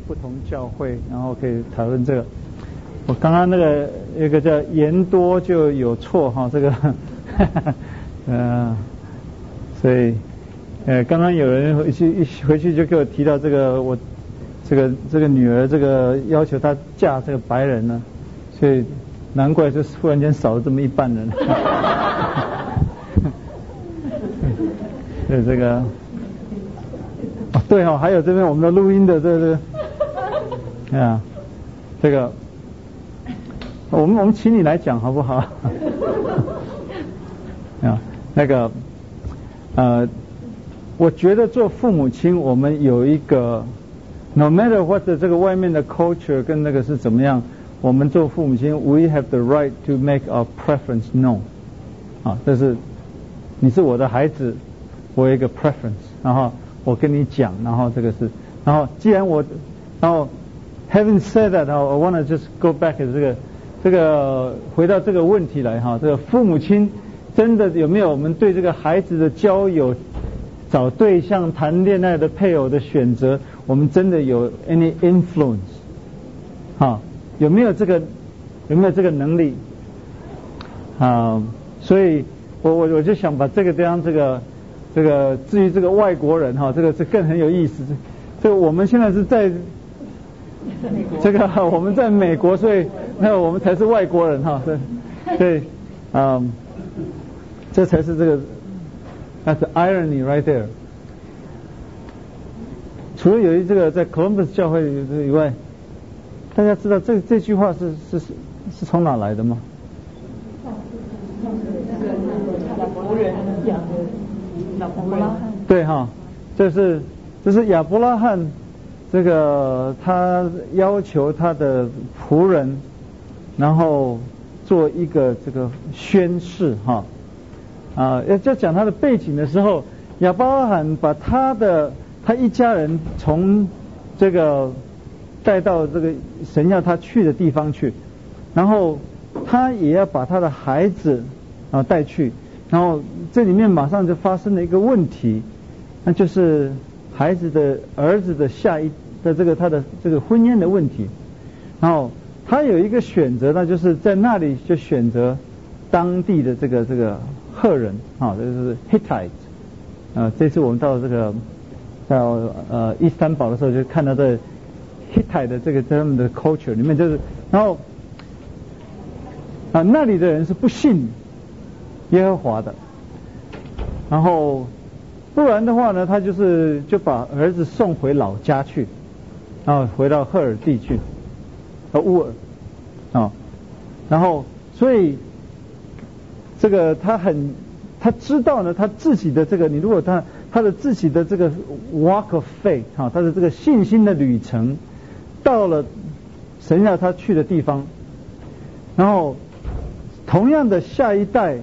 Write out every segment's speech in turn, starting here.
不同教会，然后可以讨论这个。我刚刚那个一个叫言多就有错哈，这个所以刚刚有人回去就给我提到这个我这个女儿这个要求她嫁这个白人呢，所以难怪就忽然间少了这么一半人。对这个对哦，还有这边我们的录音的这个这个我们请你来讲好不好？那个我觉得做父母亲我们有一个 no matter what 这个外面的 culture 跟那个是怎么样，我们做父母亲 we have the right to make our preference known 这是你是我的孩子，我有一个 preference， 然后我跟你讲，然后这个是，然后既然然后 having said that I want to just go back to 这个回到这个问题来这个父母亲真的有没有我们对这个孩子的交友、找对象、谈恋爱的配偶的选择，我们真的有 any influence 有没有这个能力所以我就想把这个当这个至于这个外国人这个是更很有意思。这个我们现在是在这个我们在美国，所以那我们才是外国人对这才是这个 that's the irony right there。除了有这个在 Columbus 教会以外，大家知道这句话是从哪来的吗？对这是亚伯拉罕这个他要求他的仆人，然后做一个这个宣誓要讲他的背景的时候，亚伯拉罕把他一家人从这个带到这个神要他去的地方去，然后他也要把他的孩子带去，然后这里面马上就发生了一个问题，那就是儿子的他的这个婚姻的问题。然后他有一个选择，那就是在那里就选择当地的这个赫人这就是 Hittite。这次我们到这个伊斯坦堡的时候，就看到这 Hittite 的这个他们的 culture 里面，就是然后那里的人是不信耶和华的，然后不然的话呢，他就把儿子送回老家去，然后回到赫尔地去，乌尔然后所以这个他知道呢，他自己的这个，你如果他的自己的这个 walk of faith 他的这个信心的旅程到了神要他去的地方，然后同样的下一代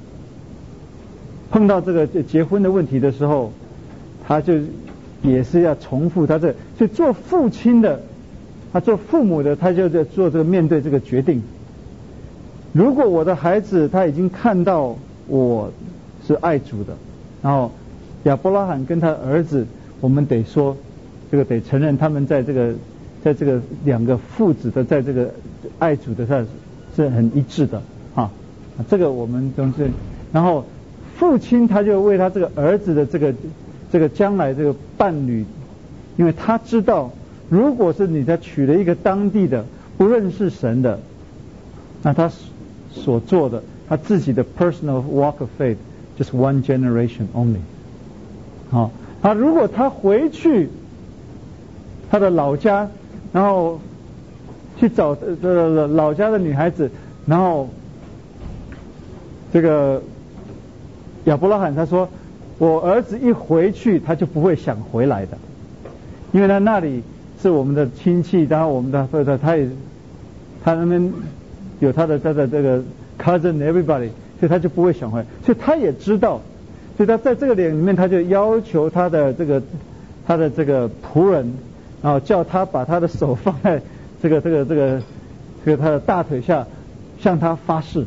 碰到这个结婚的问题的时候，他就也是要重复所以做父亲的，他做父母的，他就在做这个面对这个决定。如果我的孩子他已经看到我是爱主的，然后亚伯拉罕跟他儿子，我们得说这个得承认他们在这个两个父子的在这个爱主的上是很一致的这个我们都是。然后父亲他就为他这个儿子的这个将来这个伴侣，因为他知道，如果是你娶了一个当地的不认识神的，那他所做的他自己的 personal walk of faith just one generation only。如果他回去他的老家，然后去找老家的女孩子，然后这个亚伯拉罕他说，我儿子一回去他就不会想回来的，因为他那里是我们的亲戚，然后我们的他那边有他的这个 cousin everybody， 所以他就不会想回来。所以他也知道，所以他在这个里面他就要求他的这个仆人，然后叫他把他的手放在这个他的大腿下，向他发誓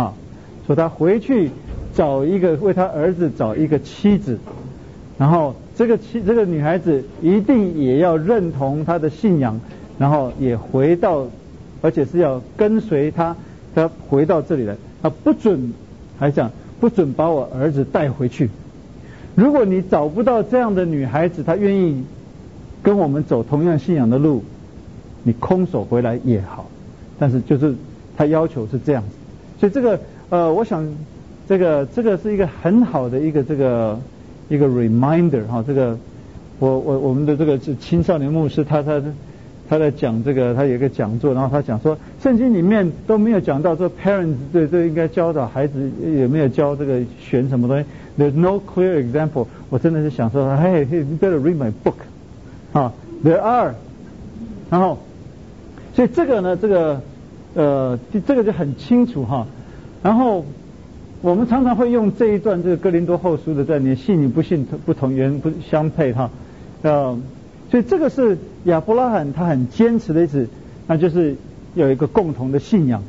说他回去为他儿子找一个妻子，然后这个女孩子一定也要认同她的信仰，然后也回到，而且是要跟随她回到这里来。她不准把我儿子带回去。如果你找不到这样的女孩子，她愿意跟我们走同样信仰的路，你空手回来也好。但是就是她要求是这样子，所以这个我想这个是一个很好的一个一个 reminder 哈。这个我们的这个青少年牧师他在讲这个，他有一个讲座，然后他讲说圣经里面都没有讲到这 parents 对应该教导孩子，也没有教这个选什么东西。There's no clear example。我真的是想说，Hey, you better read my book。There are。然后，所以这个呢，这个就很清楚哈。然后我们常常会用这一段这个哥林多后书的在你信与不信不同原不相配哈。所以这个是亚伯拉罕他很坚持的意思，那就是有一个共同的信仰。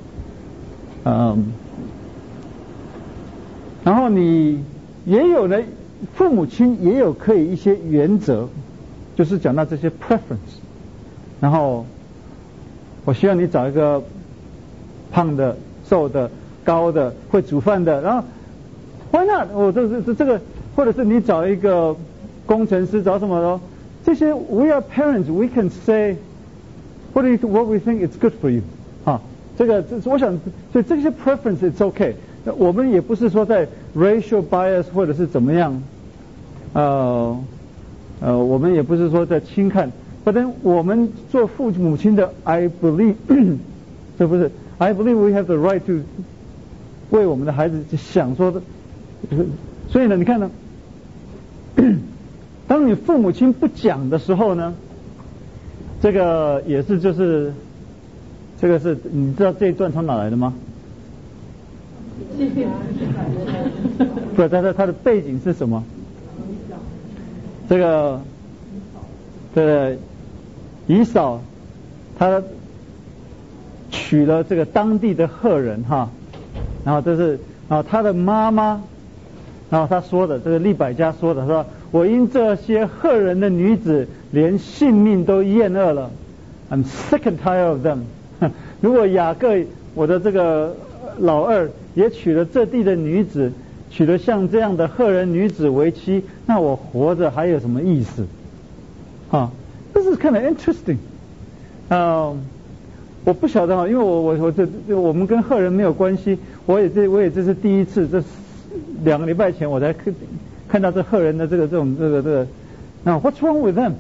然后你也有呢，父母亲也有可以一些原则，就是讲到这些 preference。然后我希望你找一个胖的、瘦的、高的、会煮饭的，然后 why not？ 这个，或者是你找一个工程师，找什么的，这些 we are parents, we can say what we think is good for you。这我想，所以这些 preference it's okay。我们也不是说在 racial bias 或者是怎么样，我们也不是说在轻看。反正我们做父母亲的 I believe 这不是 I believe we have the right to 为我们的孩子想说的。所以呢，你看呢，当你父母亲不讲的时候呢，这个也是就是这个是你知道这一段从哪来的吗？不是，它的背景是什么？这个以扫他娶了这个当地的赫人哈，然后他的妈妈，然后他说的这个利百加说的说，我因这些赫人的女子连性命都厌恶了 ，I'm sick and tired of them。如果雅各我的这个老二也娶了这地的女子，娶了像这样的赫人女子为妻，那我活着还有什么意思？This is kind of interesting。我不晓得哈，因为我们跟赫人没有关系，我也这是第一次，这2个礼拜前我才看到这赫人的这个，那 What's wrong with them？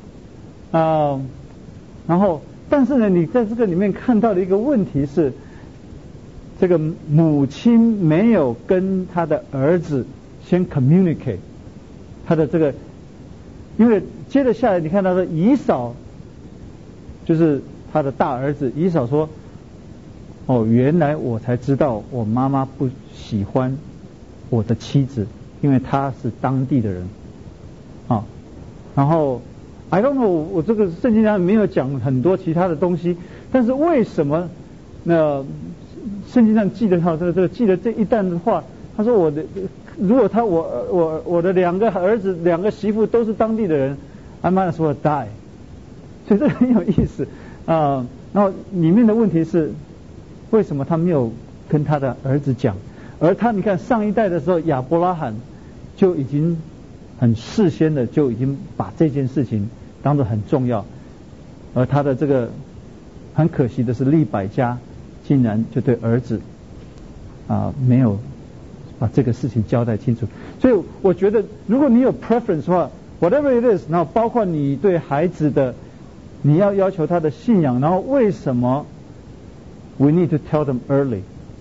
然后但是呢，你在这个里面看到的一个问题是，这个母亲没有跟他的儿子先 communicate 他的这个，因为接着下来你看到说以扫就是他的大儿子，以扫说，原来我才知道我妈妈不喜欢我的妻子，因为她是当地的人然后 I don't know， 我这个圣经上没有讲很多其他的东西，但是为什么圣经上记得他记得这一段的话，他说如果我的2个儿子2个媳妇都是当地的人 ，I might as well die。所以这很有意思然后里面的问题是，为什么他没有跟他的儿子讲？而他你看上一代的时候，亚伯拉罕就已经很事先的就已经把这件事情当作很重要，而他的这个很可惜的是利百加竟然就对儿子没有把这个事情交代清楚。所以我觉得如果你有 preference 的话 whatever it is， 然后包括你对孩子的你要求他的信仰，然后为什么 we need to tell them early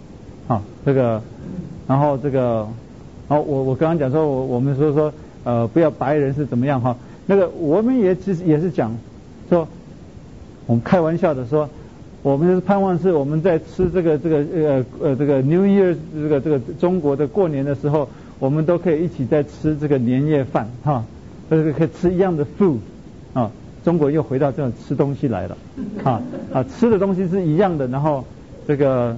然后我刚刚讲说我们说不要白人是怎么样我们也是讲说，我们开玩笑的说，我们就是盼望是我们在吃这个 New Year 这个中国的过年的时候，我们都可以一起在吃这个年夜饭可以吃一样的 food 中国又回到这种吃东西来了吃的东西是一样的，然后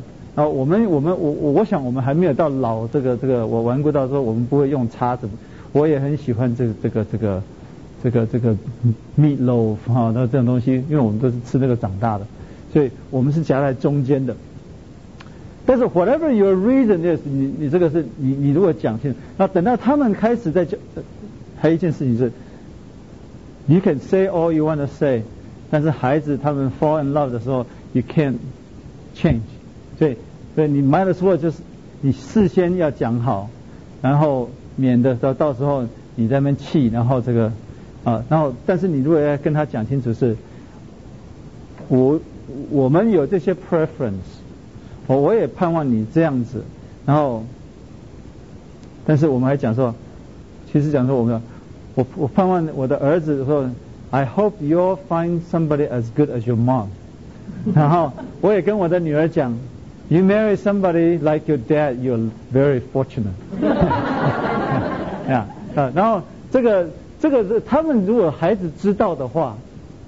我想我们还没有到老这个我玩过到说我们不会用叉子， 我也很喜欢这个 meatloaf 哈，那这种东西，因为我们都是吃那个长大的，所以我们是夹在中间的。但是 whatever your reason is， 你这个是你如果讲清楚，那等到他们开始在讲，还有一件事情是 ，you can say all you want to say， 但是孩子他们 fall in love 的时候 ，you can't change， 所以你 might as well 就是你事先要讲好，然后免得到时候你在那边气，然后这个然后但是你如果要跟他讲清楚是，我们有这些 preference。我也盼望你这样子，然后，但是我们还讲说，其实讲说我盼望我的儿子说 ，I hope you'll find somebody as good as your mom。然后我也跟我的女儿讲 ，You marry somebody like your dad, you're very fortunate。然后这个他们如果孩子知道的话，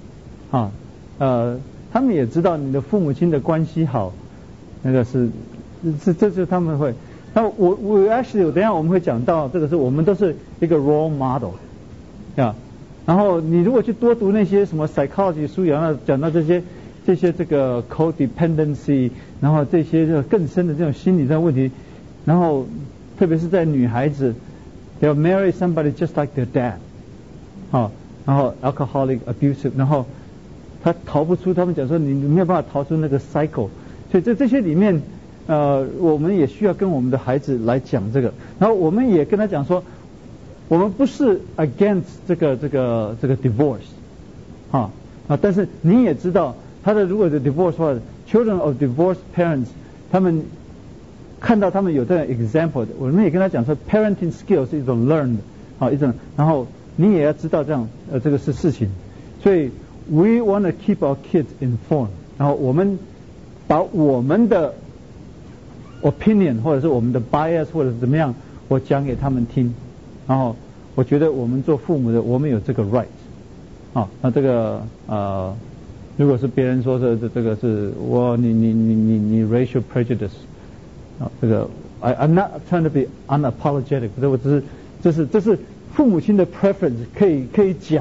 他们也知道你的父母亲的关系好。那个这就是他们会，那我 actually 等一下我们会讲到这个是我们都是一个 role model， 然后你如果去多读那些什么 psychology 书，讲到这些这个 codependency， 然后这些更深的这种心理上的问题，然后特别是在女孩子 ，they'll marry somebody just like their dad， 然后 alcoholic abusive， 然后他逃不出，他们讲说你没有办法逃出那个 cycle。所以这些里面，我们也需要跟我们的孩子来讲这个，然后我们也跟他讲说，我们不是 against 这个 divorce， 但是你也知道，他的如果是 divorce 的话 ，children of divorced parents， 他们看到他们有这样 example， 我们也跟他讲说 ，parenting skills 是一种 learned， 然后你也要知道这样这个是事情，所以 we want to keep our kids informed， 然后我们把我们的 opinion 或者是我们的 bias 或者是怎么样，我讲给他们听，然后我觉得我们做父母的，我们有这个 right， 那这个如果是别人说这个是你 racial prejudice， 这个 I'm not trying to be unapologetic， 我只是这是父母亲的 preference， 可以讲，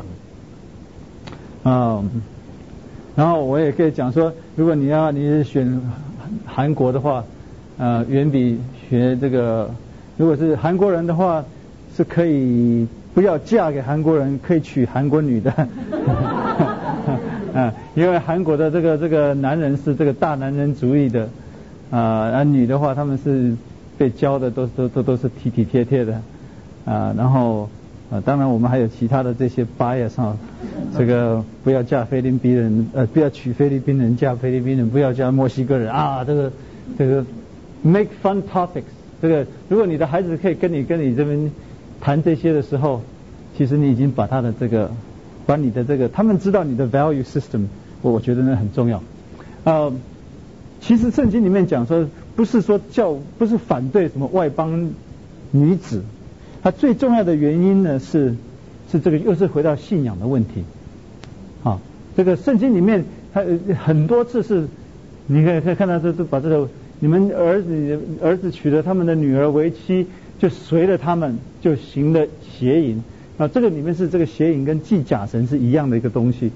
然后我也可以讲说，如果你是选韩国的话，远比学这个，如果是韩国人的话，是可以不要嫁给韩国人，可以娶韩国女的，因为韩国的这个男人是这个大男人主义的，女的话他们是被教的都是体体贴贴的，然后。当然我们还有其他的这些 bias 这个不要嫁菲律宾人，不要娶菲律宾人，嫁菲律宾人，不要嫁墨西哥人这个 make fun topics， 这个如果你的孩子可以跟你这边谈这些的时候，其实你已经把他的把你的他们知道你的 value system， 我觉得那很重要。其实圣经里面讲说，不是反对什么外邦女子。它最重要的原因呢是这个又是回到信仰的问题，这个圣经里面它很多次是，你可以看到这把这个你们儿子娶了他们的女儿为妻，就随了他们就行了邪淫，这个里面是这个邪淫跟祭假神是一样的一个东西，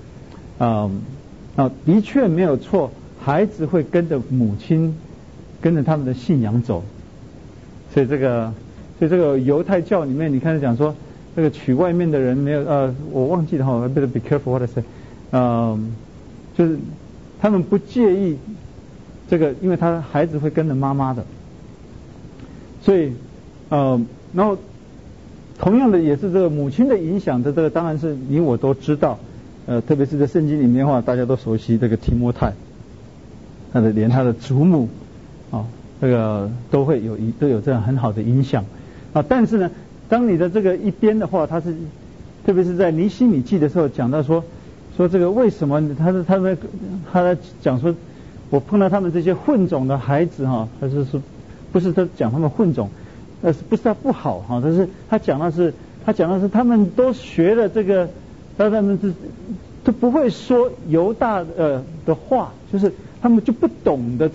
的确没有错，孩子会跟着母亲跟着他们的信仰走，所以这个犹太教里面，你看讲说，这个娶外面的人没有我忘记了哈 ，better be careful what I say，就是他们不介意这个，因为他孩子会跟着妈妈的，所以然后同样的也是这个母亲的影响的这个，当然是你我都知道，特别是在圣经里面的话，大家都熟悉这个提摩太，连他的祖母这个都有这样很好的影响。但是呢，当你的这个一边的话，他是特别是在尼希米记的时候讲到说这个为什么他在讲说，我碰到他们这些混种的孩子他是说不是他讲他们混种，不是他不好但是他讲的是他们都学了这个，他们都不会说犹大的话，就是他们就不懂得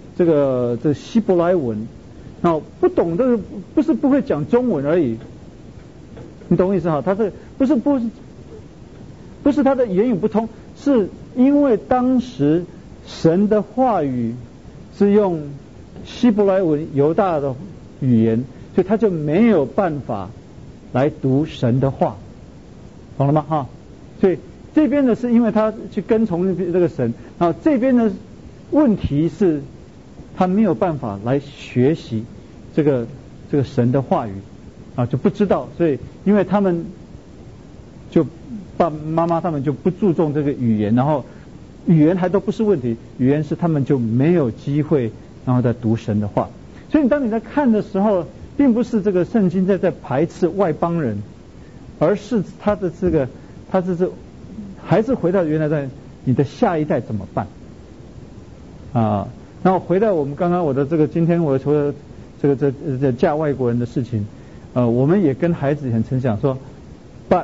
这希伯来文。不懂的不是不会讲中文而已， 你懂我意思哈？他这不是他的言语不通，是因为当时神的话语是用希伯来文犹大的语言，所以他就没有办法来读神的话，懂了吗？哈，所以这边呢是因为他去跟从这个神，然后这边的问题是他没有办法来学习这个神的话语啊，就不知道，所以因为他们就爸爸妈妈他们就不注重这个语言，然后语言还都不是问题，语言是他们就没有机会然后再读神的话。所以当你在看的时候，并不是这个圣经在排斥外邦人，而是他的这个还是回到原来的你的下一代怎么办啊？然后回到我们刚刚我的这个今天我除了这嫁外国人的事情，我们也跟孩子很诚讲说 ，but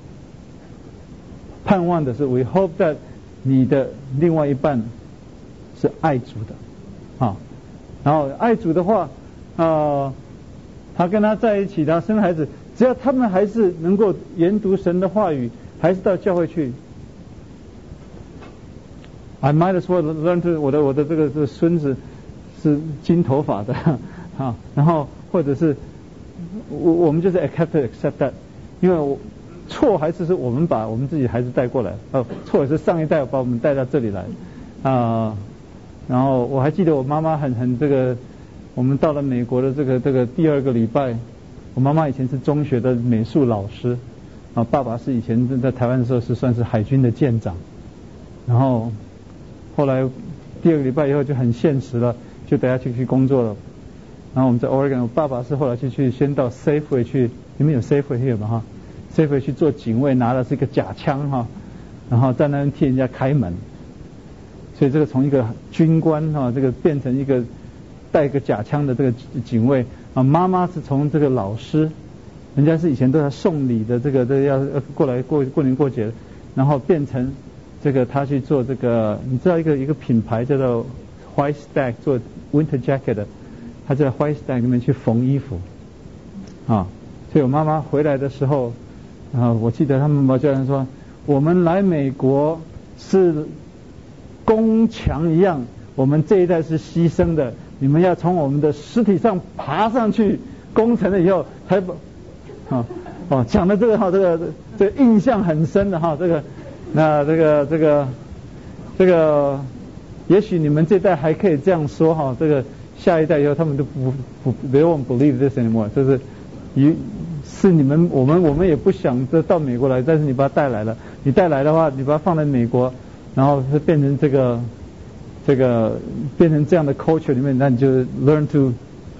盼望的是 we hope that 你的另外一半是爱主的啊，然后爱主的话他跟他在一起，他生孩子，只要他们还是能够研读神的话语，还是到教会去。I might as well learn to 我的这个孙子是金头发的啊，然后或者是我们就是 accept that， 因为错还是我们把我们自己孩子带过来，错也是上一代把我们带到这里来然后我还记得我妈妈很这个，我们到了美国的这个第2个礼拜，我妈妈以前是中学的美术老师爸爸是以前在台湾的时候是算是海军的舰长，然后后来第2个礼拜以后就很现实了，就得要去工作了。然后我们在 Oregon， 我爸爸是后来去先到 Safeway 去，你们有 Safeway 有吗？Safeway 去做警卫，拿的是一个假枪然后在那边替人家开门。所以这个从一个军官这个变成一个带一个假枪的这个警卫妈妈是从这个老师，人家是以前都要送礼的，这个要过来过年过节，然后变成这个他去做这个，你知道一个品牌叫做 White Stag 做 Winter Jacket 的，他在 White Stag 里面去缝衣服所以我妈妈回来的时候我记得他们教人说，我们来美国是攻墙一样，我们这一代是牺牲的，你们要从我们的尸体上爬上去，攻城了以后才讲的这个印象很深的那这个也许你们这代还可以这样说这个下一代以后他们都不 they won't believe this anymore， 就是你们我们也不想到美国来，但是你把它带来了，你带来的话，你把它放在美国，然后是变成这个变成这样的 culture 里面，那你就 learn to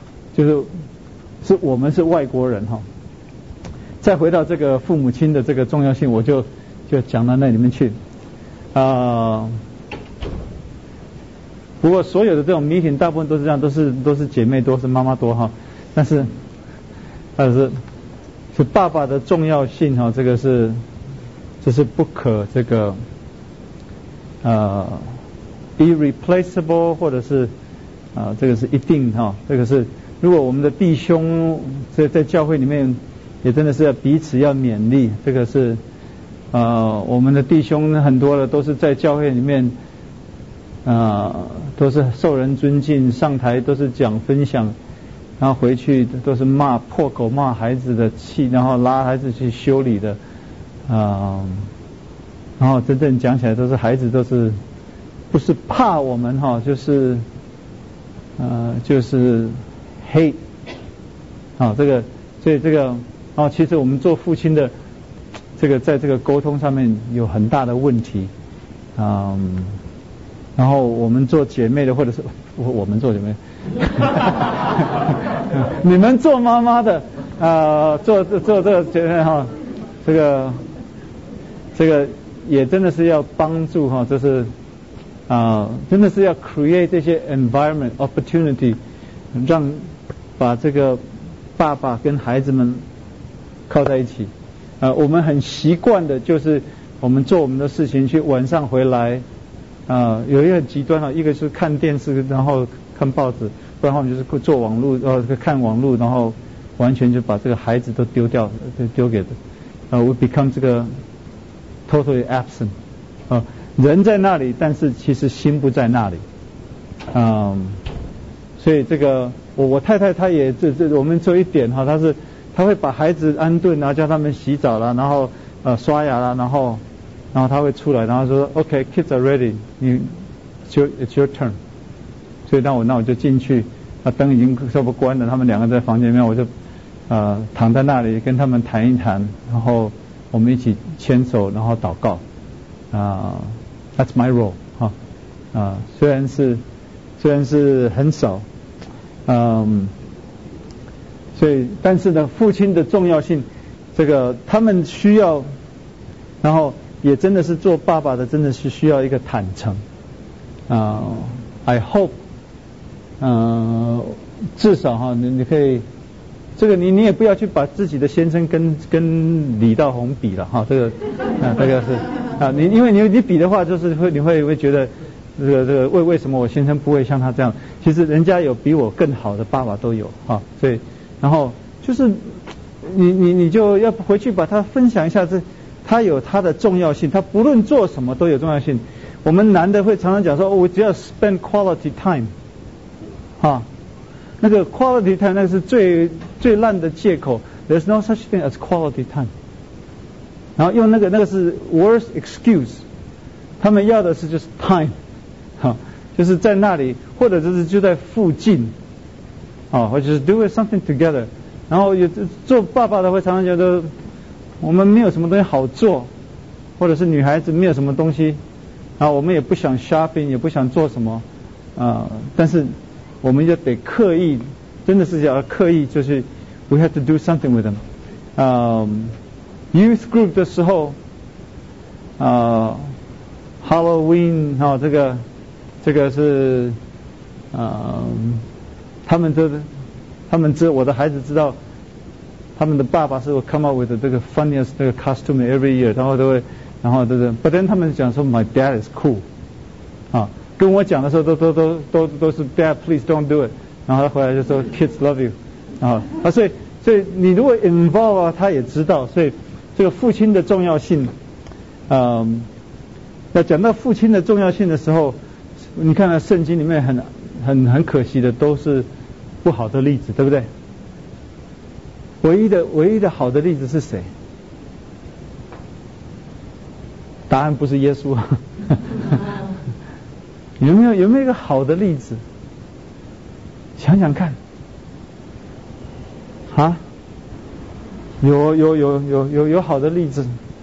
是我们是外国人再回到这个父母亲的这个重要性，我就讲到那里面去不过所有的这种 meeting 大部分都是这样，都是姐妹多，是妈妈多但是爸爸的重要性这个这是不可这个irreplaceable， 或者是这个是一定这个是如果我们的弟兄在教会里面也真的是要彼此要勉励，这个是我们的弟兄很多的都是在教会里面都是受人尊敬，上台都是讲分享，然后回去都是破口骂孩子的气，然后拉孩子去修理的然后真正讲起来都是孩子都是不是怕我们就是hate 这个所以这个其实我们做父亲的这个在这个沟通上面有很大的问题然后我们做姐妹的，或者是我们做姐妹你们做妈妈的做这个姐妹这个也真的是要帮助就是真的是要 create 这些 environment opportunity， 让把这个爸爸跟孩子们靠在一起我们很习惯的就是我们做我们的事情，去晚上回来有一个很极端一个是看电视然后看报纸，不然的话我们就是做网络看网络，然后完全就把这个孩子都丢掉，就丢给we become 这个 totally absent 人在那里，但是其实心不在那里。所以这个我太太她也我们做一点哈，她会把孩子安顿，然后叫他们洗澡啦，然后刷牙啦，然后她会出来，然后说 OK kids are ready， it's your turn。所以那我就进去，灯已经差不多关了，他们两个在房间里面，我就躺在那里跟他们谈一谈，然后我们一起牵手，然后祷告。That's my role 虽然是很少，所以但是呢，父亲的重要性，这个他们需要，然后也真的是做爸爸的，真的是需要一个坦诚。I hope，至少你可以，这个你也不要去把自己的先生跟李道宏比了这个这个是因为你比的话，就是你会觉得这个为什么我先生不会像他这样？其实人家有比我更好的爸爸都有所以然后就是你就要回去把它分享一下，他有他的重要性，他不论做什么都有重要性。我们男的会常常讲说，我只要 spend quality time， 那个 quality time 那是最烂的借口 ，there's no such thing as quality time。然后用那个是 worst excuse， 他们要的是就是 time， 就是在那里，或者就在附近，或者是 do something together。然后做爸爸的会常常觉得我们没有什么东西好做，或者是女孩子没有什么东西。然后我们也不想 shopping， 也不想做什么，但是我们就得刻意，真的是要刻意，就是 we have to do something with them。Youth group 的时候，Halloween 这个是他们我的孩子知道，他们的爸爸是会 come up with 这个 funniest 这个 costume every year， 然后but then 他们讲说 my dad is cool， 跟我讲的时候都是 Dad please don't do it， 然后他回来就说 kids love you， 所以你如果 involve 他也知道，所以这个父亲的重要性，要讲到父亲的重要性的时候，你看圣经里面很可惜的都是不好的例子，对不对？唯一的好的例子是谁？答案不是耶稣。有没有一个好的例子？想想看。有好的例子。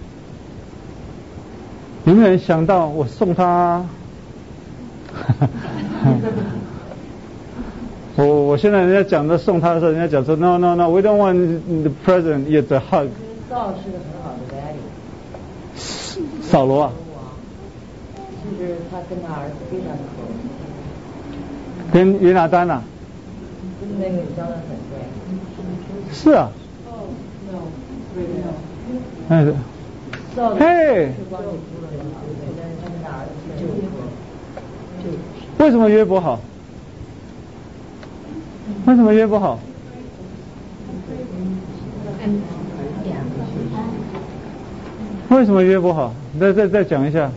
有没有人想到我送他？我现在人家讲的送他的时候，人家讲说 no we don't want the president yet a hug。 扫是个很好的 daddy。 扫罗啊。 其实他跟他儿子非常的合。 跟约拿丹啊。 跟那个你教的很对。 是啊。嘿。为什么约伯好？为什么约伯好？为什么约伯好？再讲一下。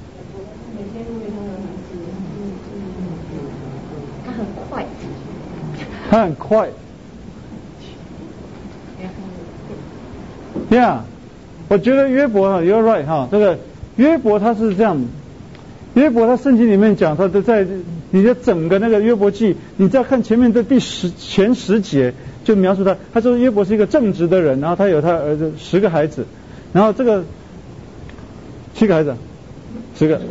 他很快。 他很快。Yeah， 我觉得约伯，you're right 这个约伯他是这样。约伯他圣经里面讲，他都在你的整个那个约伯记，你再看前面的前10节就描述他。他说约伯是一个正直的人，然后他有他儿子10个孩子，然后这个7个孩子，10个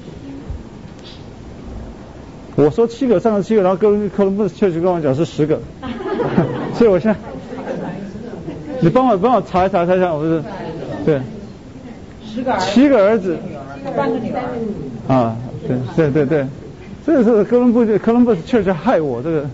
我说7个，上了7个，然后哥伦布确实跟我讲是10个，所以我现在你帮我查一下，我是对7个儿子 3个女儿。 对，这个是哥伦布确实害我这个，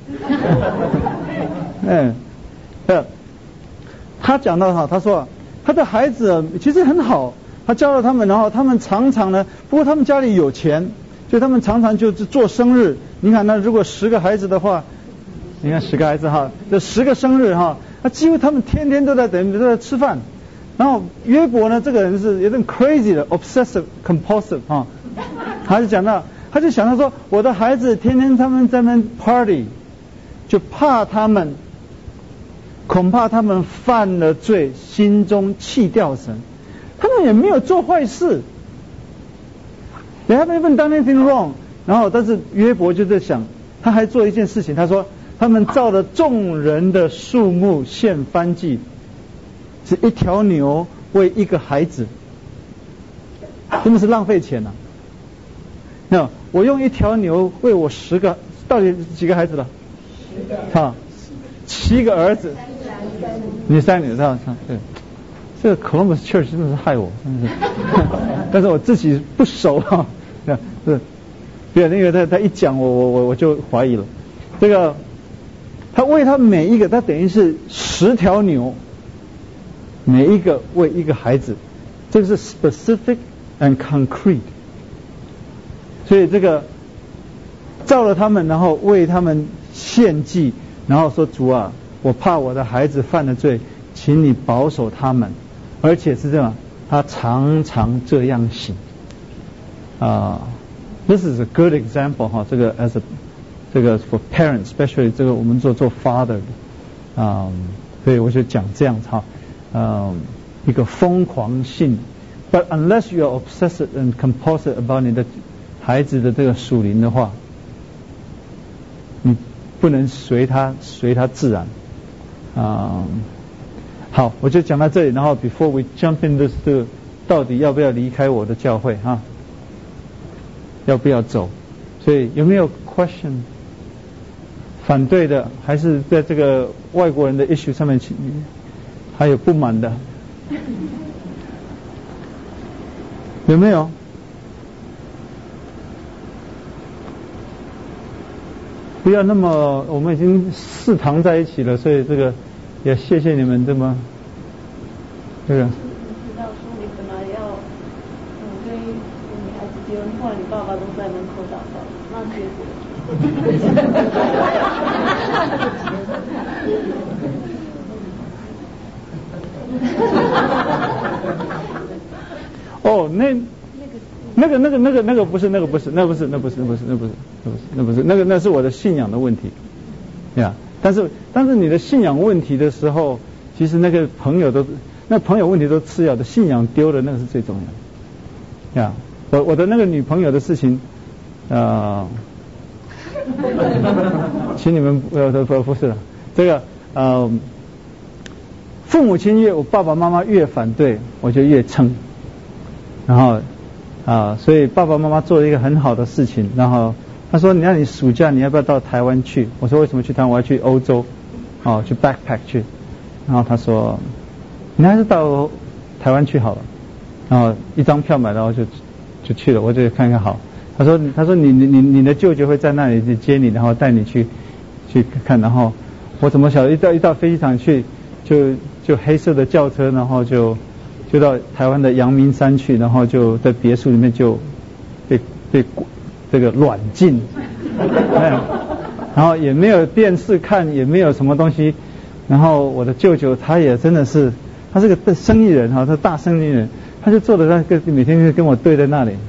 他讲到他说他的孩子其实很好，他教了他们，然后他们常常呢，不过他们家里有钱，所以他们常常就是做生日。你看那如果10个孩子的话，你看10个孩子这10个生日几乎他们天天都在吃饭。然后约伯呢，这个人是有点 crazy 的 ，obsessive compulsive 啊，他就想到说，我的孩子天天他们在那 party， 就恐怕他们犯了罪，心中弃掉神。他们也没有做坏事 ，they haven't even done anything wrong。然后，但是约伯就在想，他还做一件事情，他说他们照着众人的数目献燔祭。是一条牛为一个孩子，真的是浪费钱啊！那我用一条牛为我10个，到底几个孩子了？10个。7个儿子，你3女，对，这个 Columbus Church 真的是害我，真的是。但是我自己不熟啊，是，别人因为他一讲我就怀疑了。这个他为他每一个，他等于是10条牛。每一个为一个孩子，这个是 specific and concrete。所以这个照了他们，然后为他们献祭，然后说主啊，我怕我的孩子犯了罪，请你保守他们，而且是这样，他常常这样行。This is a good example 哈，这个 for parents， especially 这个我们做 father 的，所以我就讲这样哈。一个疯狂性 ，but unless you are obsessive and compulsive about 你的孩子的这个属灵的话，你不能随他自然。好，我就讲到这里，然后 before we jump in this， 到底要不要离开我的教会哈？要不要走？所以有没有 question？ 反对的，还是在这个外国人的 issue 上面还有不满的，有没有？不要那么，我们已经4堂在一起了，所以这个也谢谢你们这么这个。 知道说你本来要跟女孩子结婚，后来你爸爸都在门口祷告，那结果。 哦，那个不是，那是我的信仰的问题呀。但是你的信仰问题的时候，其实那朋友问题都次要的，信仰丢了那个是最重要的呀。我的那个女朋友的事情，请你们不是了，这个父母亲我爸爸妈妈越反对，我就越撑。然后所以爸爸妈妈做了一个很好的事情。然后他说：“你暑假你要不要到台湾去？”我说：“为什么去台湾？我要去欧洲，去 backpack 去。”然后他说：“你还是到台湾去好了。”然后一张票买，然后就去了。我就看看好。他说你的舅舅会在那里接你，然后带你去看。然后我怎么晓得一到飞机场去就黑色的轿车，然后就到台湾的阳明山去，然后就在别墅里面就被这个软禁，然后也没有电视看，也没有什么东西。然后我的舅舅他也真的是，他是个生意人哈，他大生意人，他就坐在那每天就跟我对在那里。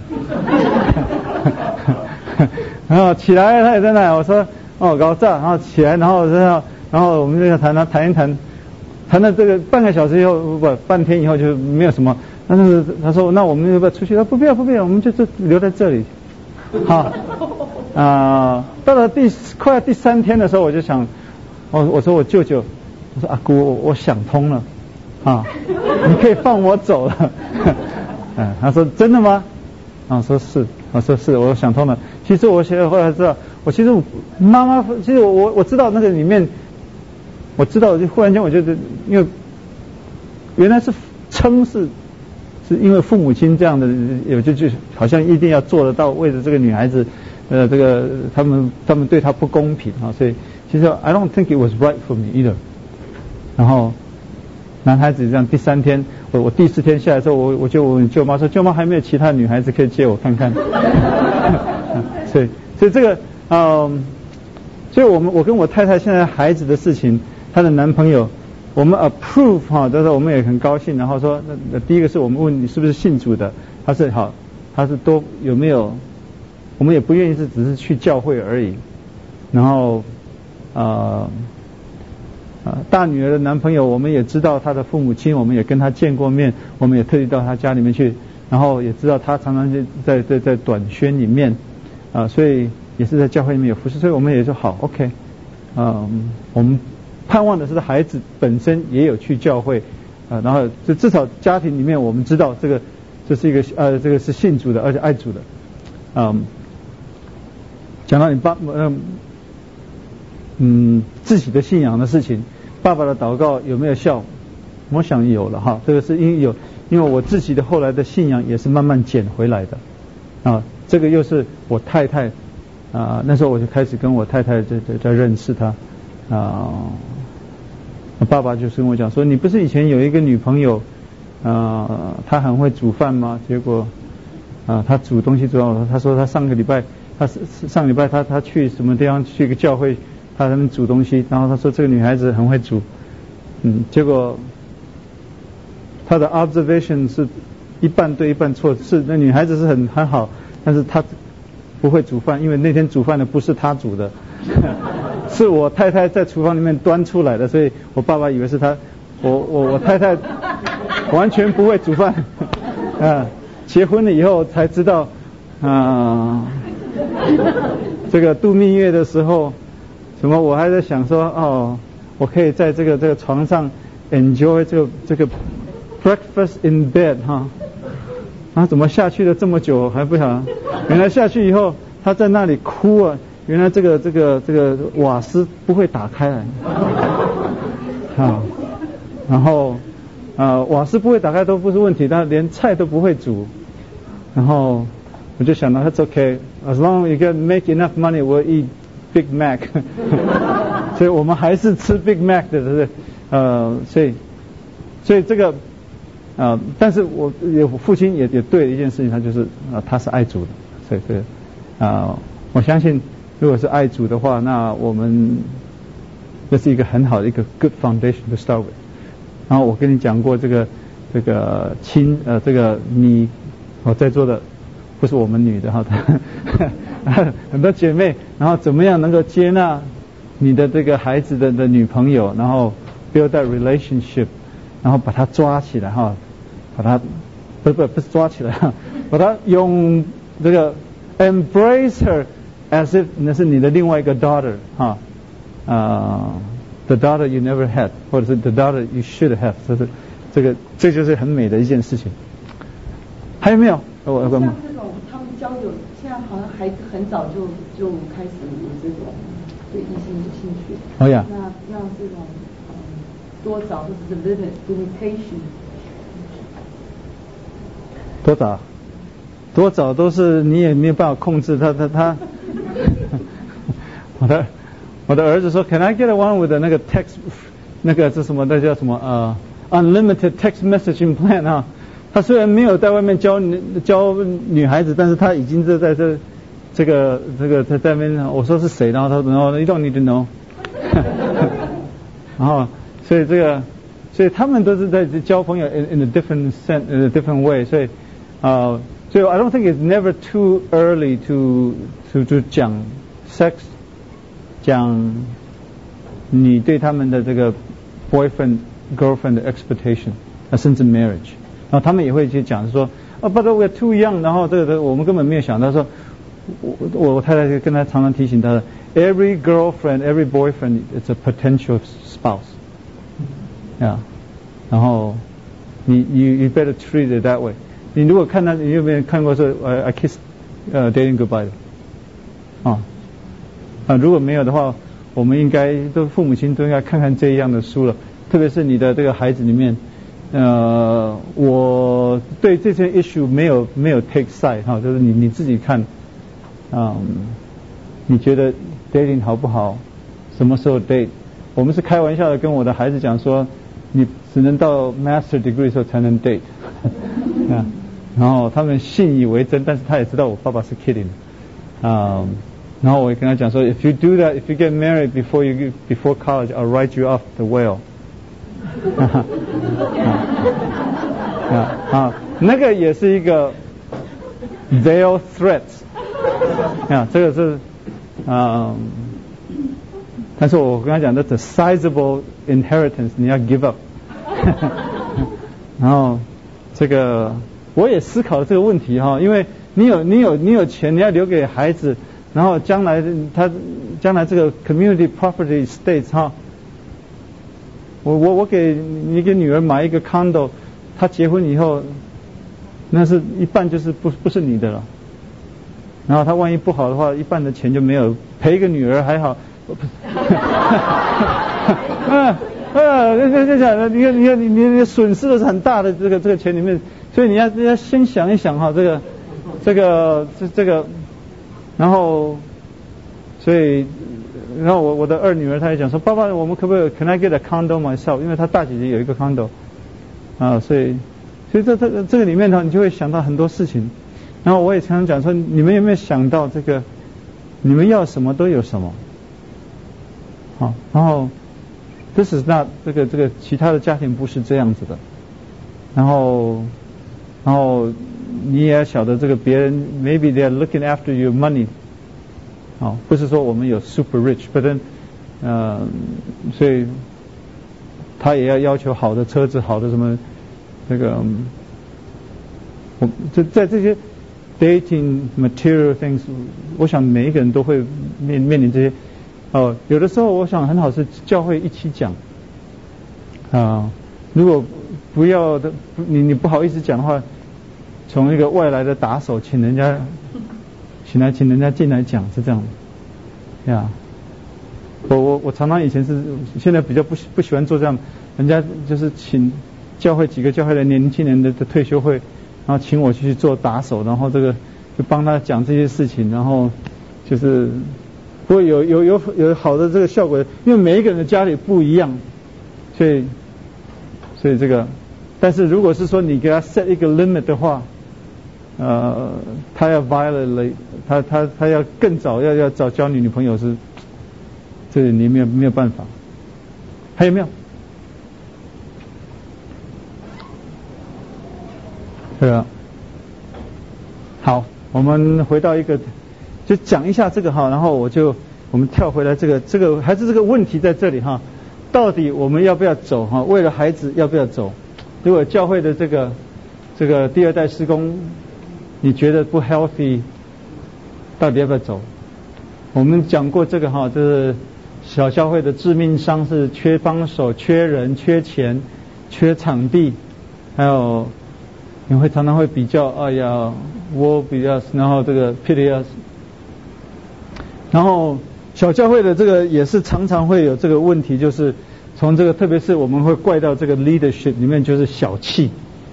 然后起来他也在那，我说搞这，然后起来，然后我们这个谈一谈到这个半个小时以后半天以后就没有什么。但是他说那我们要不要出去？他说不要，我们就留在这里。好到了快要第3天的时候，我就想我说我舅舅，我说阿姑我想通了你可以放我走了。他说真的吗？说是，我说是，我想通了。其实我后来知道，其实妈妈，其实我知道那个里面，我知道，就忽然间我觉得，因为原来是撑是因为父母亲这样的，有就好像一定要做得到，为了这个女孩子，这个他们对她不公平所以其实 I don't think it was right for me either。然后男孩子这样第3天，我第4天下来的时候，我就问舅妈说，舅妈还没有其他女孩子可以借我看看。所以这个所以我跟我太太现在孩子的事情，她的男朋友我们 approve 哈，但是我们也很高兴。然后说，那第一个是我们问你是不是信主的，他是好，他是多有没有？我们也不愿意是只是去教会而已。然后大女儿的男朋友，我们也知道他的父母亲，我们也跟他见过面，我们也特地到他家里面去，然后也知道他常常在短宣里面所以也是在教会里面有服侍，所以我们也说好 OK， 我们盼望的是孩子本身也有去教会然后就至少家庭里面我们知道这是一个这个是信主的，而且爱主的。讲到你自己的信仰的事情，爸爸的祷告有没有效？我想有了哈，这个是因为我自己的后来的信仰也是慢慢捡回来的这个又是我太太那时候我就开始跟我太太在认识她爸爸就是跟我讲说，你不是以前有一个女朋友她很会煮饭吗？结果她煮东西煮好了，她说她上个礼拜她去什么地方去一个教会，她在那边煮东西，然后她说这个女孩子很会煮结果她的 observation 是一半对一半错，是那女孩子是很好，但是她不会煮饭，因为那天煮饭的不是她煮的是我太太在厨房里面端出来的，所以我爸爸以为是她，我太太完全不会煮饭结婚了以后才知道这个度蜜月的时候什么我还在想说我可以在这个床上 enjoy 这个 breakfast in bed 怎么下去了这么久还不想，原来下去以后他在那里哭原来这个瓦斯不会打开来然后瓦斯不会打开都不是问题，他连菜都不会煮，然后我就想到 that's okay as long as you can make enough money we'll eat Big Mac 所以我们还是吃 Big Mac 的，对不对所以这个但是我父亲也对了一件事情，他就是他是爱主的，所以这个我相信如果是爱主的话，那我们这是一个很好的一个 good foundation to start with。然后我跟你讲过这个这个你在座的不是我们女的很多姐妹，然后怎么样能够接纳你的这个孩子的女朋友，然后 build that relationship， 然后把她抓起来把她不是抓起来把她用这个 embrace her as if 那是你的另外一个 daughter the daughter you never had， 或者是 the daughter you should have， 这就是很美的一件事情。还有没有？ 像这种他们交友，现在好像孩子很早就开始有这种对异性有兴趣。 那这种多早就是 limitation。 多早都是你也没有办法控制他我的儿子说 Can I get one with 那个 text 那个是什么？那叫什么unlimited text messaging plan 他虽然没有在外面教女孩子，但是他已经在这个在那边我说是谁，然后他说 No you don't need to know 然后所以他们都是在交朋友 in a different way， 所以I don't think it's never too early to 讲 sex， 讲你对他们的这个 boyfriend girlfriend 的 expectation， 甚至 marriage， 然后他们也会去讲说but we're too young， 然后这个我们根本没有想到说，我太太就跟他常常提醒他 every girlfriend every boyfriend is a potential spouse， 然后you better treat it that way。你如果看他，你有没有看过说I kiss dating goodbye 的如果没有的话，我们应该父母亲都应该看看这样的书了，特别是你的这个孩子里面我对这些 issue 没有 take side 就是你自己看你觉得 dating 好不好，什么时候 date， 我们是开玩笑的跟我的孩子讲说你只能到 master degree 的时候才能 date 然后他们信以为真，但是他也知道我爸爸是 kidding 然后我也跟他讲说 if you do that if you get married before college I'll write you off the well 那个也是一个 veil threat 这个是但是我跟他讲的 the sizable inheritance 你要 give up 然后这个我也思考这个问题因为你有钱你要留给孩子，然后将来这个 community property estates 我给你给女儿买一个 condo， 她结婚以后那是一半就是不是你的了，然后她万一不好的话，一半的钱就没有，陪一个女儿还好。你损失的是很大的这个钱里面，所以你要先想一想这个，然后我的二女儿她也讲说，爸爸我们可不可以 Can I get a condo myself？ 因为她大姐姐有一个 condo 所以这个里面你就会想到很多事情。然后我也常常讲说，你们有没有想到这个，你们要什么都有什么。然后this is not 这个其他的家庭不是这样子的。然后你也要晓得这个别人 maybe they are looking after your money。不是说我们有 super rich，but then 所以他也要求好的车子，好的什么这个在这些 dating material things， 我想每一个人都会面临这些。有的时候我想很好是教会一起讲如果不要的你不好意思讲的话，从一个外来的打手请人家进来讲，是这样的我常常以前是现在比较不喜欢做这样，人家就是请几个教会的年轻人的退休会，然后请我去做打手，然后这个就帮他讲这些事情，然后就是不过有好的这个效果，因为每一个人的家里不一样，所以这个，但是如果是说你给他 set 一个 limit 的话，他要 violate， 他要更早要找交女朋友是，这你没有办法。还有没有？好，我们回到一个。就讲一下这个然后我们跳回来这个还是这个问题在这里到底我们要不要走为了孩子要不要走？如果教会的这个第二代事工你觉得不 healthy， 到底要不要走？我们讲过这个就是小教会的致命伤是缺帮手、缺人、缺钱、缺场地，还有你会常常会比较我比较，然后这个 pity us。然后小教会的这个也是常常会有这个问题，就是从这个特别是我们会怪到这个 leadership 里面，就是小气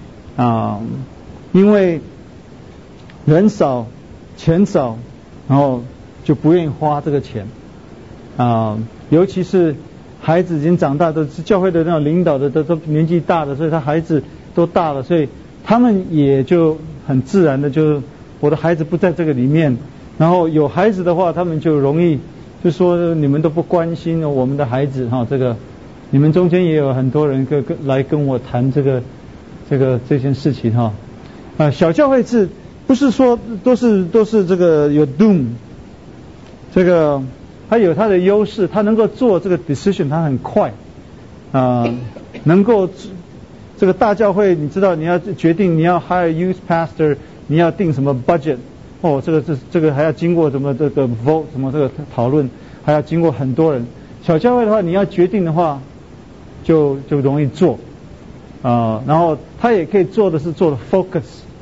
因为人少钱少，然后就不愿意花这个钱尤其是孩子已经长大，都是教会的那种领导的都年纪大的，所以他孩子都大了，所以他们也就很自然的就我的孩子不在这个里面。然后有孩子的话，他们就容易就说你们都不关心我们的孩子这个你们中间也有很多人来跟我谈这件事情小教会是不是说都是这个有 doom， 这个它有它的优势，它能够做这个 decision， 它很快能够这个大教会你知道你要决定你要 hire youth pastor， 你要定什么 budget。这个还要经过什么这个 vote 什么这个讨论，还要经过很多人。小教会的话，你要决定的话，就容易做然后他也可以做的是做的 focus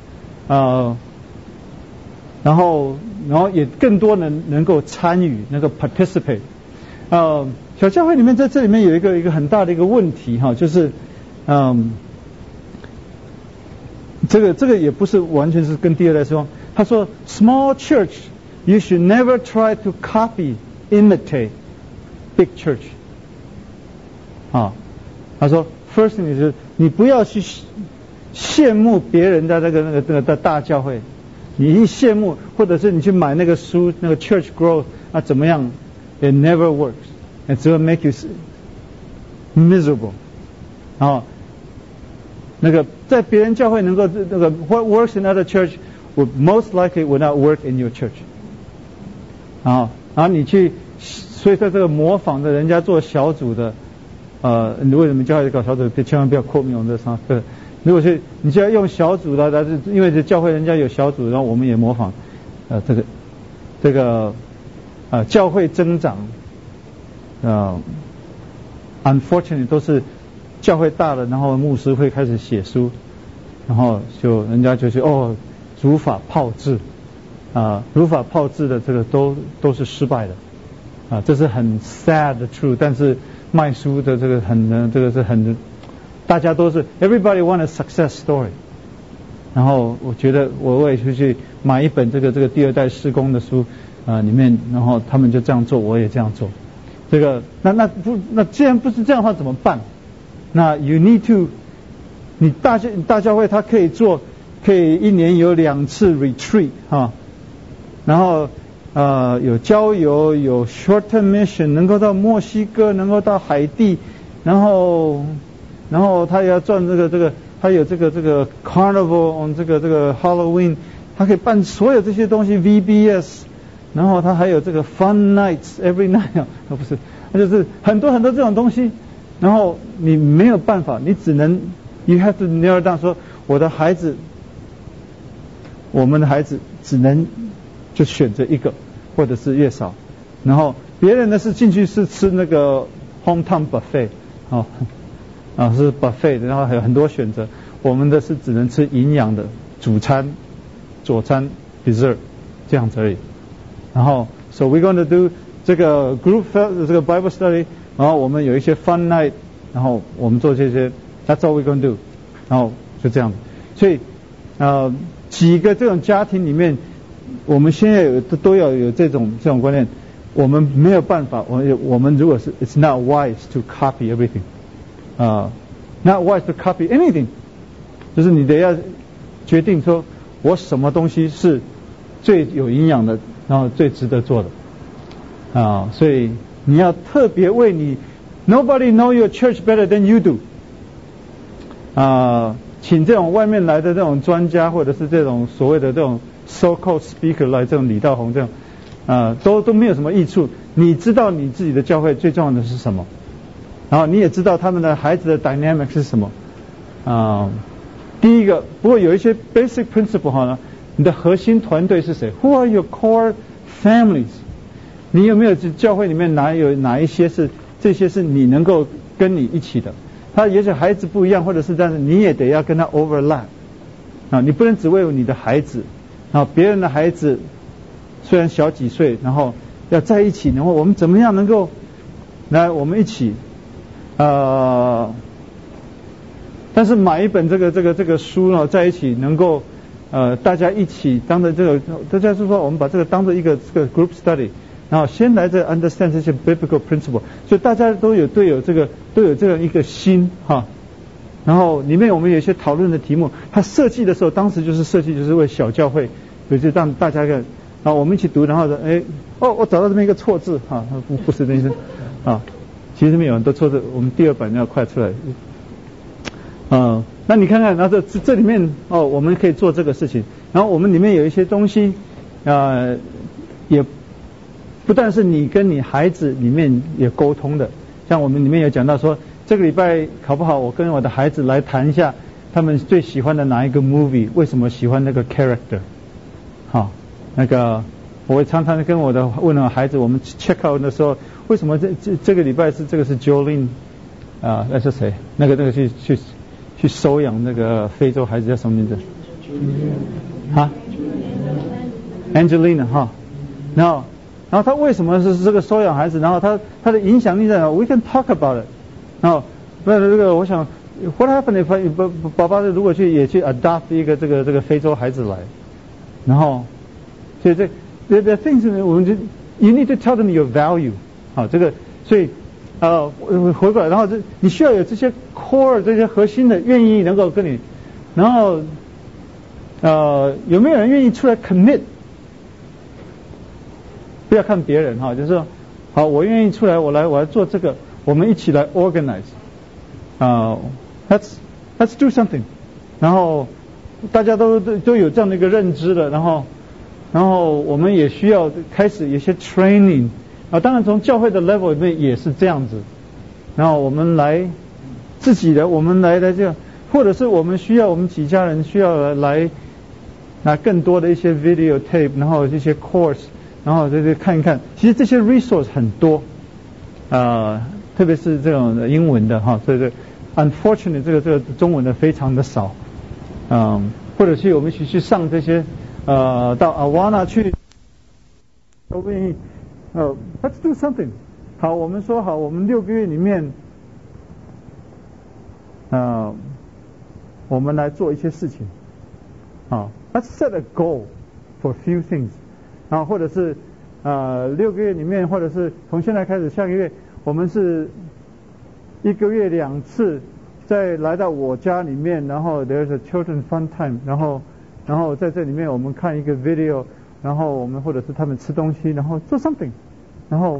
然后也更多人能够参与，能够 participate 小教会里面在这里面有一个很大的一个问题就是这个也不是完全是跟第二代说。他说 small church you should never try to copy imitate big church 他说 first thing 是你不要去羡慕别人的那个大教会，你一羡慕或者是你去买那个书那个 church growth 怎么样 it never works， it will make you miserable 然后那个在别人教会能够那个 what works in other church would most likely would not work in your church。然后你去，所以在这个模仿着人家做小组的，你为什么教会搞小组？千万不要扩名我们的上课。如果是你就要用小组的，但是因为这教会人家有小组，然后我们也模仿，这个教会增长，unfortunately 都是教会大了，然后牧师会开始写书，然后就人家就说如法炮制，如法炮制的这个都是失败的，这是很 sad 的 true， 但是卖书的这个是很，大家都是 everybody want a success story。然后我觉得我也去买一本这个第二代事工的书，里面，然后他们就这样做，我也这样做。这个那既然不是这样的话怎么办？那 you need to， 你大教会它可以一年有2次 retreat 然后有郊游，有 short-term mission， 能够到墨西哥，能够到海地，然后他也要赚这个，他有这个 carnival， 这个 Halloween， 他可以办所有这些东西 VBS， 然后他还有这个 fun nights every night， 不是，那就是很多这种东西，然后你没有办法，你只能 you have to narrow down， 说我们的孩子只能就选择一个，或者是越少，然后别人的是进去是吃那个 hometown buffet， 是 buffet 的，然后还有很多选择，我们的是只能吃营养的主餐、佐餐、dessert 这样子而已。然后 so we're going to do 这个 group 这个 Bible study， 然后我们有一些 fun night， 然后我们做这些 that's all we're going to do， 然后就这样子。所以几个这种家庭里面，我们现在都要有这种观念，我们没有办法，我们如果是 it's not wise to copy everything，not wise to copy anything， 就是你得要决定说我什么东西是最有营养的，然后最值得做的所以你要特别为你 nobody know your church better than you do， 请这种外面来的这种专家，或者是这种所谓的这种 so-called speaker 来，这种李道宏这样都没有什么益处。你知道你自己的教会最重要的是什么，然后你也知道他们的孩子的 dynamic 是什么第一个，不过有一些 basic principle 呢，你的核心团队是谁 ？Who are your core families？ 你有没有教会里面哪一些是这些是你能够跟你一起的？他也许孩子不一样，或者是但是你也得要跟他 overlap 你不能只为你的孩子，然后别人的孩子虽然小几岁，然后要在一起，然后我们怎么样能够来我们一起但是买一本这个书呢，在一起能够大家一起当着大家是说我们把这个当做一个group study， 然后先来这 understand 这些 biblical principle， 所以大家都有这样一个心然后里面我们有一些讨论的题目，他设计的时候，当时就是设计就是为小教会，就让大家然后我们一起读，然后我找到这么一个错字不是那意思其实这边有很多错字，我们第2版要快出来那你看看，然后这里面我们可以做这个事情，然后我们里面有一些东西也不但是你跟你孩子里面也沟通的，像我们里面有讲到说，这个礼拜考不好，我跟我的孩子来谈一下他们最喜欢的哪一个 movie， 为什么喜欢那个 character。那个我会常常跟问我孩子，我们 check out 的时候，为什么这个礼拜这个是 Jolene 那是谁？那个去收养那个非洲孩子叫什么名字？Angelina 然后他为什么是这个收养孩子？然后他的影响力在哪 ？We can talk about it。然后这个我想 ，What happened if 爸爸如果也去 adopt 一个这个非洲孩子来，然后所以the things 我们就 you need to tell them your value。这个所以回过来，然后你需要有这些 core 这些核心的愿意能够跟你，然后有没有人愿意出来 commit？不要看别人就是说好，我愿意出来，我来做这个，我们一起来 organize Let's do something。然后大家都有这样的一个认知了，然后我们也需要开始有些 training 啊，当然从教会的 level 里面也是这样子。然后我们来自己的，我们来这样，或者是我们几家人需要来拿更多的一些 video tape， 然后这些 course， 然后这看一看。其实这些 resource 很多，特别是这种英文的哈，所以unfortunately 这个中文的非常的少，或者是我们一起去上这些到 Awana 去，都不愿意，let's do something。好，我们说好，我们6个月里面，我们来做一些事情，好 ，let's set a goal for few things， 然后或者是6个月里面，或者是从现在开始下个月，我们是1个月2次，再来到我家里面，然后 there's a children fun time， 然后在这里面我们看一个 video， 然后我们或者是他们吃东西，然后做 something， 然后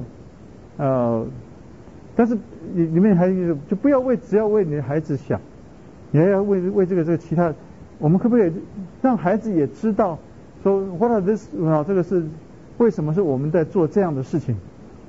但是里面还有就不要只要为你的孩子想，你还要为这个其他，我们可不可以让孩子也知道说 what are this， 这个是为什么是我们在做这样的事情，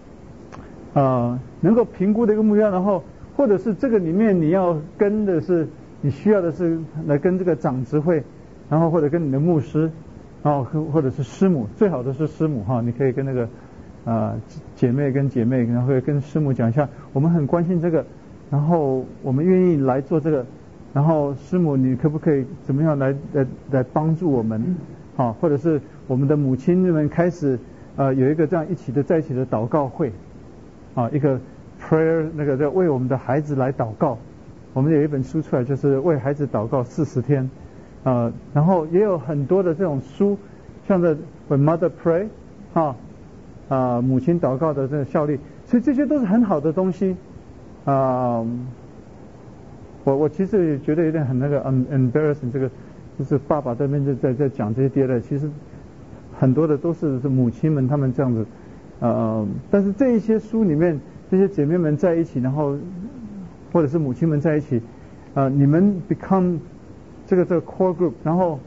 能够评估的一个目标，然后或者是这个里面你要跟的是你需要的是来跟这个长执会，然后或者跟你的牧师，然后或者是师母，最好的是师母哈，你可以跟那个姐妹跟姐妹，然后会跟师母讲一下，我们很关心这个，然后我们愿意来做这个，然后师母你可不可以怎么样来帮助我们，或者是我们的母亲们开始有一个这样在一起的祷告会，一个 prayer 那个为我们的孩子来祷告，我们有一本书出来就是为孩子祷告40天，然后也有很多的这种书，像这 When Mother Pray， 母亲祷告的这个效力，所以这些都是很好的东西。我其实也觉得有点很那个 embarrassing， 这个就是爸爸这边在讲这些爹的，其实很多的都是母亲们他们这样子，但是这一些书里面，这些姐妹们在一起，然后或者是母亲们在一起，你们 become 这个 core group， 然后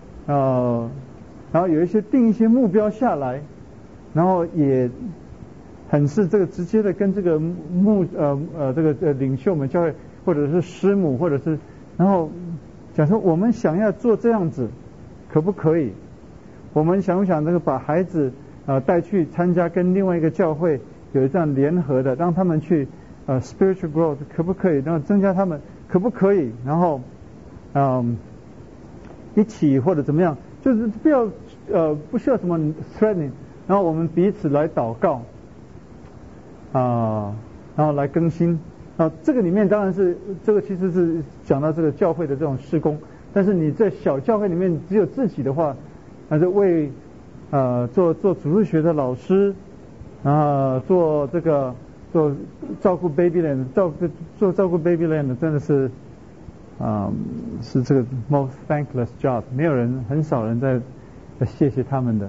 有一些定一些目标下来。然后也很是这个直接的跟这个这个领袖们教会或者是师母或者是，然后讲说我们想要做这样子，可不可以？我们想不想那个把孩子带去参加跟另外一个教会有这样联合的，让他们去spiritual growth 可不可以？然后增加他们可不可以？然后一起或者怎么样，就是不需要什么 threatening。然后我们彼此来祷告，然后来更新。这个里面当然是这个其实是讲到这个教会的这种事工，但是你在小教会里面只有自己的话，那就为做主日学的老师，做照顾 babyland， 照顾 babyland 真的是是这个 most thankless job， 很少人在谢谢他们的。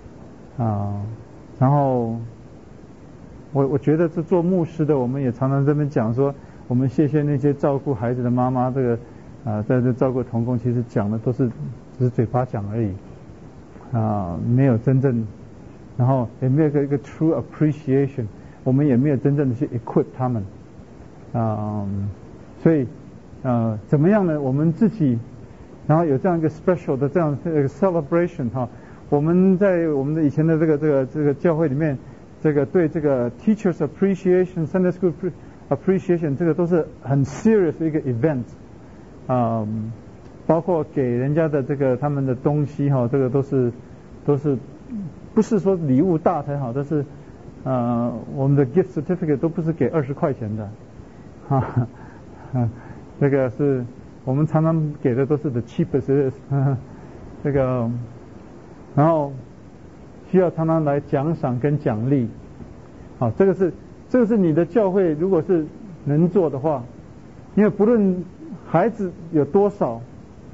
然后我觉得这做牧师的，我们也常常这边讲说，我们谢谢那些照顾孩子的妈妈，这个在这照顾童工，其实讲的都是只是嘴巴讲而已，没有真正，然后也没有一个 true appreciation， 我们也没有真正的去 equip 他们，所以怎么样呢？我们自己，然后有这样一个 special 的这样一个 celebration 我们在我们的以前的这个教会里面，这个对这个 teachers appreciation Sunday school appreciation 这个都是很 serious 的一个 event， 包括给人家的这个他们的东西这个都是不是说礼物大才好，但是我们的 gift certificate 都不是给20块钱的，这个是我们常常给的都是 the cheapest， 这个。然后需要常常来奖赏跟奖励，这个是你的教会如果是能做的话，因为不论孩子有多少，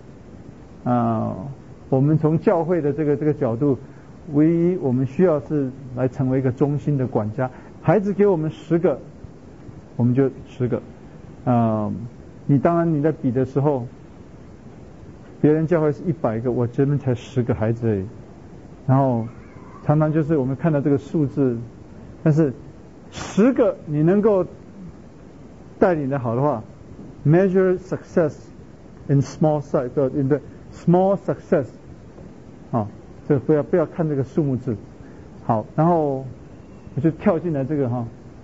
我们从教会的这个角度，唯一我们需要是来成为一个忠心的管家。孩子给我们10个，我们就10个， 当然你在比的时候，别人教会是100个，我这边才10个孩子而已。然后常常就是我们看到这个数字，但是10个你能够带领的好的话 ，measure success in small size， in the small success， 这个不要看这个数目字。好，然后我就跳进来这个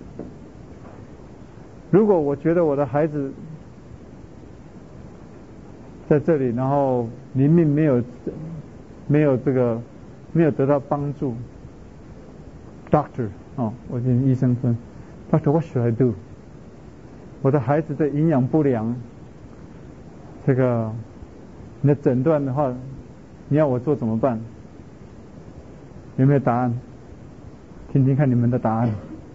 如果我觉得我的孩子在这里，然后灵命没有得到帮助 ，Doctor， 我跟医生说 ，Doctor，what should I do？ 我的孩子的营养不良，这个你的诊断的话，你要我做怎么办？有没有答案？听听看你们的答案。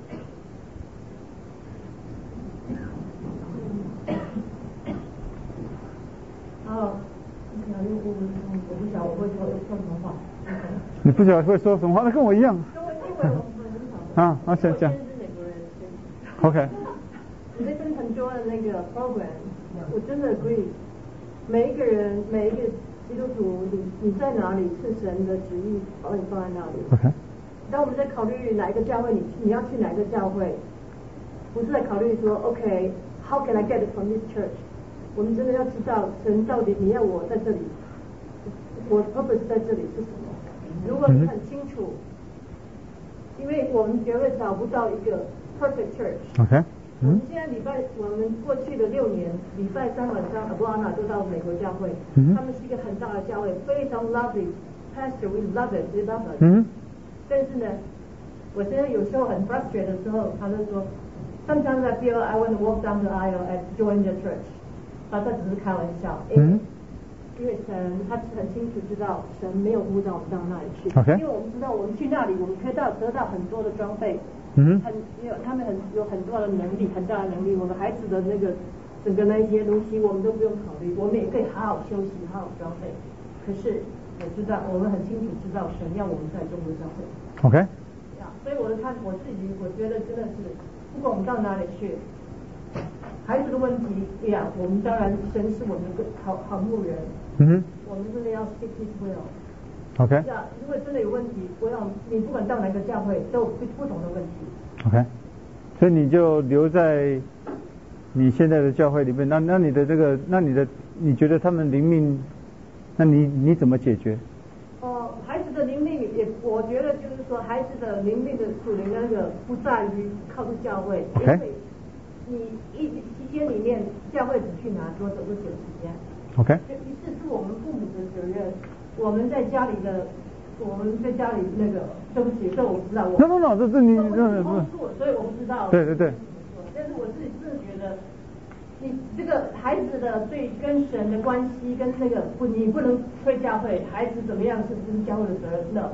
我不晓得我会说什么话。 你不晓得会说什么话？那跟我一样。 因为我们很好。 好，讲。 我现在是美国人。 OK。 你那边很多的那个 program， 我真的 agree。每一个人，每一个基督徒，你在哪里是神的旨意，把你放在那里。 OK。 当我们在考虑哪一个教会，你要去哪一个教会，不是在考虑说 OK，how can I get it from this church？ 我们真的要知道神到底你要我在这里，我 purpose 在这里是什么？如果你很清楚，因为我们绝对找不到一个 perfect church。我们现在我们过去的6年，礼拜3晚上 Awana 都到美国教会，他们是一个很大的教会，非常 lovely，pastor we love it，we love it。但是呢，我现在有时候很 frustrated 的时候，他就说 ，Sometimes I feel I want to walk down the aisle and join the church。他只是开玩笑，因为神他很清楚知道神没有呼召我们到那里去，因为我们知道我们去那里，我们可以得到很多的装备，他们有很多的能力，很大的能力，我们孩子的那个整个那一些东西我们都不用考虑，我们也可以好好休息，好好装备。可是我知道，我们很清楚知道神要我们在中国教会。 OK。 所以我自己，我觉得真的是，不管我们到哪里去。孩子的问题，我们当然神是我们的好牧人，我们真的要 seek His will。OK。如果真的有问题，你不管到哪个教会都有不同的问题。 OK。所以你就留在你现在的教会里面，那你的这个，你觉得他们灵命，那你怎么解决？ 孩子的灵命我觉得就是说，孩子的灵命的属灵那个不在于靠近教会，因为你期间里面，教会只去拿多久的时间 ？OK。 于是是我们父母的责任，我们在家里那个，对不起，这我不知道。 No， 这是你所以我不知道。 对。 但是我自己真的觉得，你这个孩子的对跟神的关系跟那个你不能推教会，孩子怎么样是教会的责任的。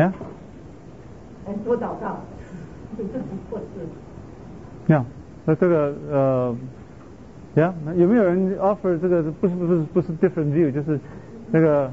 多祷告，这不错事。 那这个有没有人 offer 这个不是 different view， 就是那个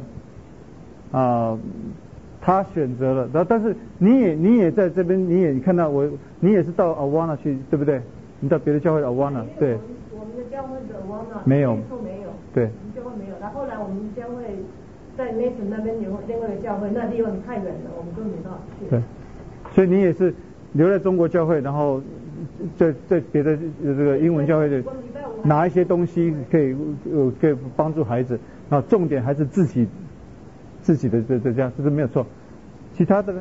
他选择了，然后但是你也在这边，你也看到你也是到 Awana 去，对不对？你到别的教会的 Awana， 对。 我们的教会的 Awana 没有。对。 我们教会没有，然后后来我们教会在 Mason 那边有另外一个教会，那地方太远了，我们都没办法去。 对。所以你也是留在中国教会，然后在别的这个英文教会的拿一些东西可以帮助孩子，然后重点还是自己的这样，这是没有错。其他的呢？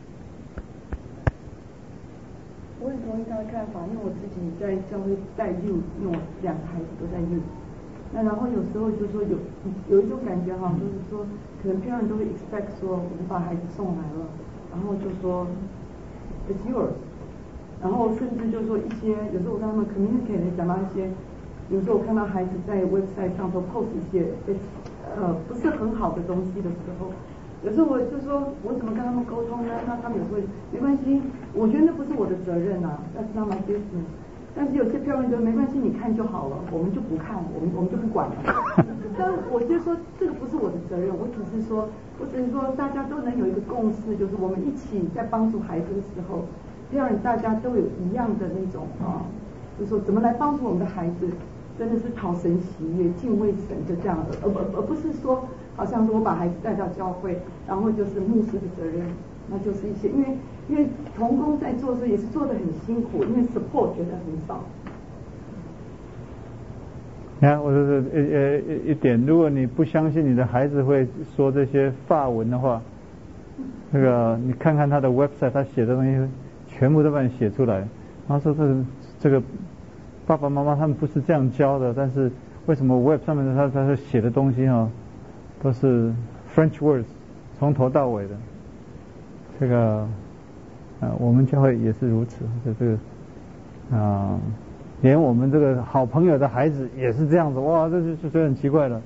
我很同意他的看法，因为我自己在教会带幼，因为我2个孩子都在幼。那然后有时候就说有一种感觉哈，就是说可能别人都会 expect 说我们把孩子送来了，然后就说 it's yours。然后甚至就说一些，有时候我跟他们 communicate 讲到一些，有时候我看到孩子在 website 上头 post 一些不是很好的东西的时候，有时候我就说我怎么跟他们沟通呢？那他们也会没关系，我觉得那不是我的责任啊，那是他们 business。但是有些漂亮就没关系，你看就好了，我们就不看，我们就不管了。但我就说这个不是我的责任，我只是说大家都能有一个共识，就是我们一起在帮助孩子的时候。这样大家都有一样的那种就是说怎么来帮助我们的孩子， 真的是讨神喜悦、敬畏神，就这样，而不是说好像说我把孩子带到教会，然后就是牧师的责任，那就是一些因为同工在做的时候也是做得很辛苦，因为 support 觉得很少。 你看，我就是一点，如果你不相信你的孩子会说这些法文的话，那个你看看他的 website， 他写的东西全部都把你写出来。然后说这个爸爸妈妈他们不是这样教的，但是为什么 web 上面的他写的东西都是 French words， 从头到尾的。这个我们教会也是如此，这个连我们这个好朋友的孩子也是这样子，哇，这就很奇怪了。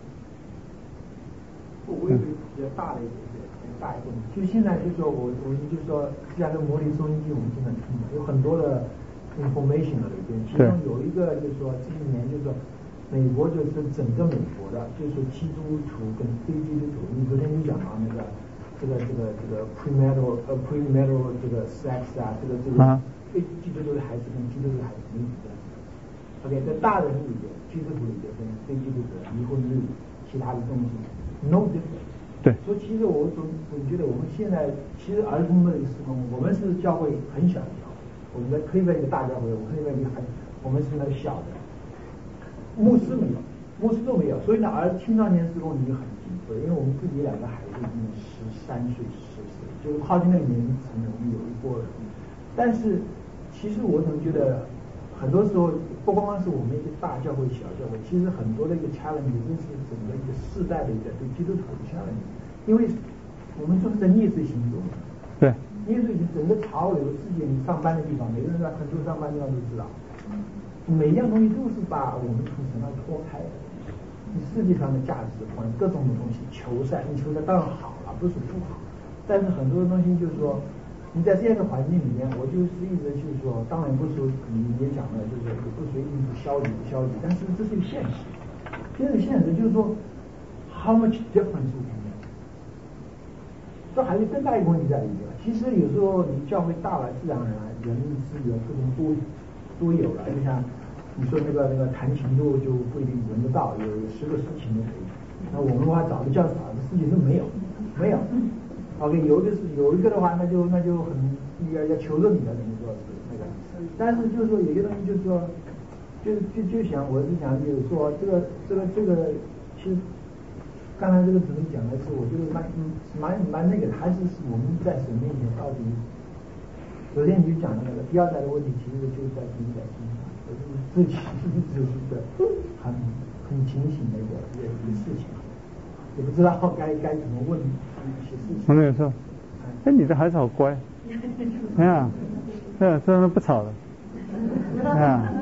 我有一个比较大的一个问题，就现在就说我就说加个模拟收音机，我们经常听嘛，有很多的 information 在里边，其中有一个就是说这一年就是说美国就是整个美国的，就是基督徒跟非基督徒，你昨天讲到那个这个 premarital 这个 sex 啊，这个非基督徒的孩子跟基督徒的孩子没比的。OK， 在大人里边，基督徒里边跟非基督徒离婚率，其他的东西 no difference。 对。 所以其实我总觉得我们现在其实儿童的时候，我们是教会很小的教会，我们在推在一个大教会，我们是那个小的，牧师没有，牧师都没有，所以呢，青少年时候你就很紧张，因为我们自己两个孩子已经13岁、10岁，就是靠近那个年龄层我们有一波人，但是其实我总觉得。很多时候不光光是我们一个大教会、小教会，其实很多的一个 challenge 这是整个一个世代的一个对基督徒的 challenge， 因为我们说是在逆水行走， 对， 逆水行整个潮流世界，你上班的地方，每个人在很多上班地方都知道，每一样东西都是把我们从神上脱开的，你世界上的价值观、各种的东西，球赛，你球赛当然好了，不是不好，但是很多的东西就是说。你在这样的环境里面，我就是一直就是说，当然不是你也讲了，就是也不是一定是消极，但是这是一个现实。这个现实就是说 ，how much difference we can make？ 这还是更大一个问题在里面。其实有时候你教会大了，自然而然人资源各种都有了。就像你说那个弹琴就不一定轮得到，有10个事情都可以。那我们的话找的较少，这事情都没有。OK， 有一个的话，那就很要求着你了，等于说是那个。但是就是说有些东西就是说，就想我是想就是说这个，其实刚才这个姊妹讲的是，我觉得蛮那个，还是我们在神面前到底。昨天你就讲的那个第二代的问题，其实就是在第一代身上，这其实一直是一个很警醒的一个事情。也不知道该怎么问一些事情。 我跟你说，你的孩子好乖，哎呀，这不吵了，哎呀，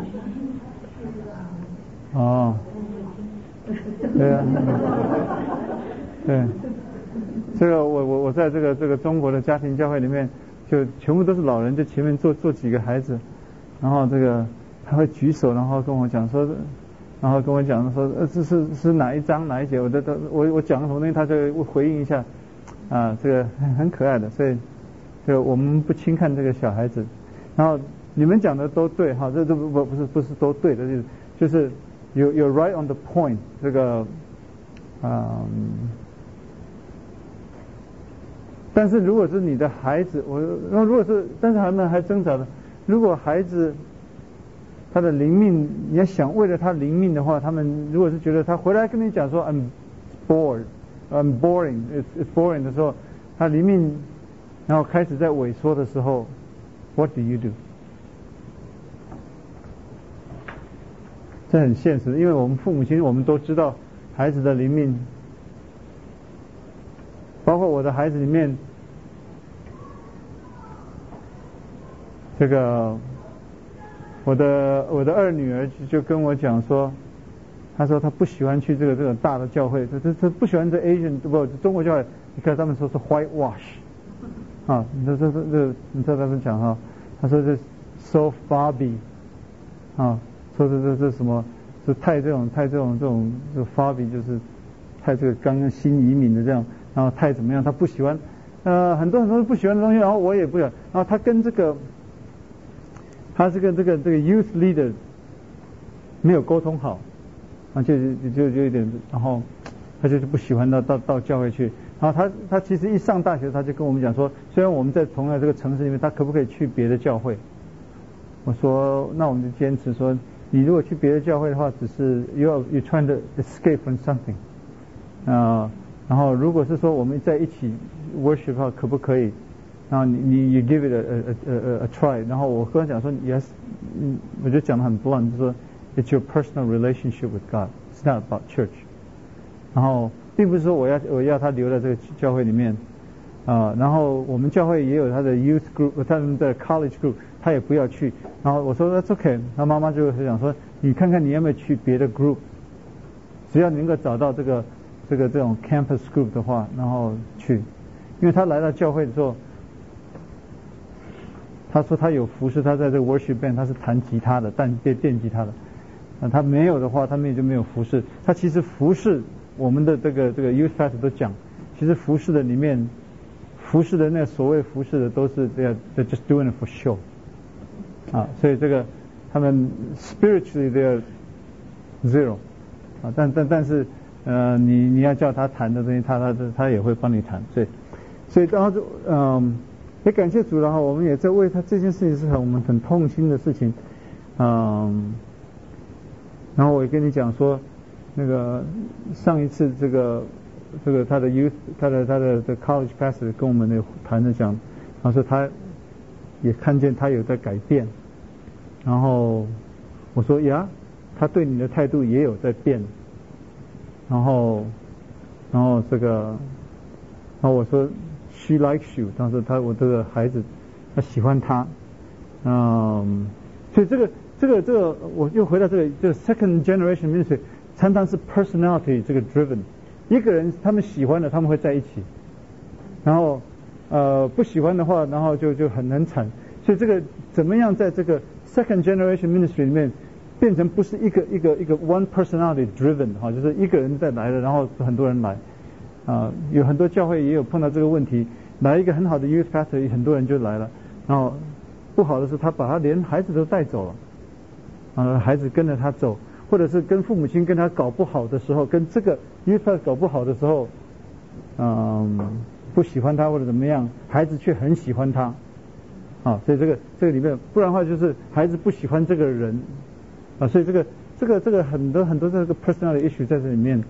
哦，对啊，对，这个我在这个中国的家庭教会里面，就全部都是老人，就前面坐几个孩子，然后这个他会举手，然后跟我讲说。然后跟我讲说，这是哪一章哪一节，我讲什么东西，他就会回应一下，这个很可爱的，所以这个我们不轻看这个小孩子。然后你们讲的都对哈，这不是都对的，就是you're right on the point， 这个但是如果是你的孩子，但是他们还挣扎的，如果孩子。他的灵命，你要想为了他灵命的话，他们如果是觉得他回来跟你讲说 I'm boring， it's boring 的时候，他灵命然后开始在萎缩的时候 ，What do you do？ 这很现实，因为我们父母亲我们都知道孩子的灵命，包括我的孩子里面，这个。我的2女儿就跟我讲说，她说她不喜欢去这个大的教会，她不喜欢这 Asian 不中国教会，你看他们说是 whitewash， 你知道他们讲哈，他说是 so Barbie， 说这什么，是太这种这 Barbie 就是太这个刚刚新移民的这样，然后太怎么样，他不喜欢，很多不喜欢的东西，然后我也不喜欢，然后他跟这个。他是跟这个 youth leader， 没有沟通好，就有点，然后他就是不喜欢到教会去。然后他其实一上大学他就跟我们讲说，虽然我们在同样这个城市里面，他可不可以去别的教会？我说那我们就坚持说，你如果去别的教会的话，只是 you trying to escape from something 然后如果是说我们在一起 worship 的话，可不可以？然后你 you give it a try。然后我跟他讲说 yes， 我就讲得很 blunt， 就说 it's your personal relationship with God， it's not about church。然后并不是说我要他留在这个教会里面然后我们教会也有他的 youth group， 他们的 college group， 他也不要去。然后我说 that's okay， 他妈妈就想说你看看你要不要去别的 group， 只要能够找到这种 campus group 的话，然后去。因为他来到教会的时候，他说他有服侍，他在这个 worship band 他是弹吉他的，电吉他的。他没有的话，他们也就没有服侍。他其实服侍我们的这个 youth pastor 都讲，其实服侍的里面，服侍的那所谓服侍的都是 they're just doing it for show 所以这个他们 spiritually they're zero 但是你要叫他弹的东西，他也会帮你弹。所以然后就也感谢主，然后我们也在为他这件事情是我们很痛心的事情然后我也跟你讲说，那个上一次这个他的 youth 他的 college pastor 跟我们的谈着讲，然后说他也看见他有在改变，然后我说呀，他对你的态度也有在变，然后这个，然后我说 she likes you， 当时我这个孩子他喜欢他，所以这个我又回到这个 second generation ministry， 常常是 personality 这个 driven， 一个人他们喜欢的他们会在一起，然后不喜欢的话，然后就很惨。所以这个怎么样在这个 second generation ministry 里面变成不是一个 one personality driven 就是一个人在来了，然后很多人来有很多教会也有碰到这个问题，来一个很好的 youth pastor， 很多人就来了，然后不好的是他把他连孩子都带走了。孩子跟着他走，或者是跟父母亲跟他搞不好的时候，跟这个 youth pastor 搞不好的时候，不喜欢他或者怎么样，孩子却很喜欢他，所以这个里面，不然的话就是孩子不喜欢这个人，所以这个很多这个 personality issue 在这里面，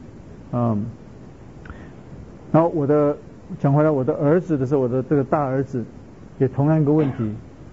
然后讲回来我的儿子的时候，我的这个大儿子也同样一个问题，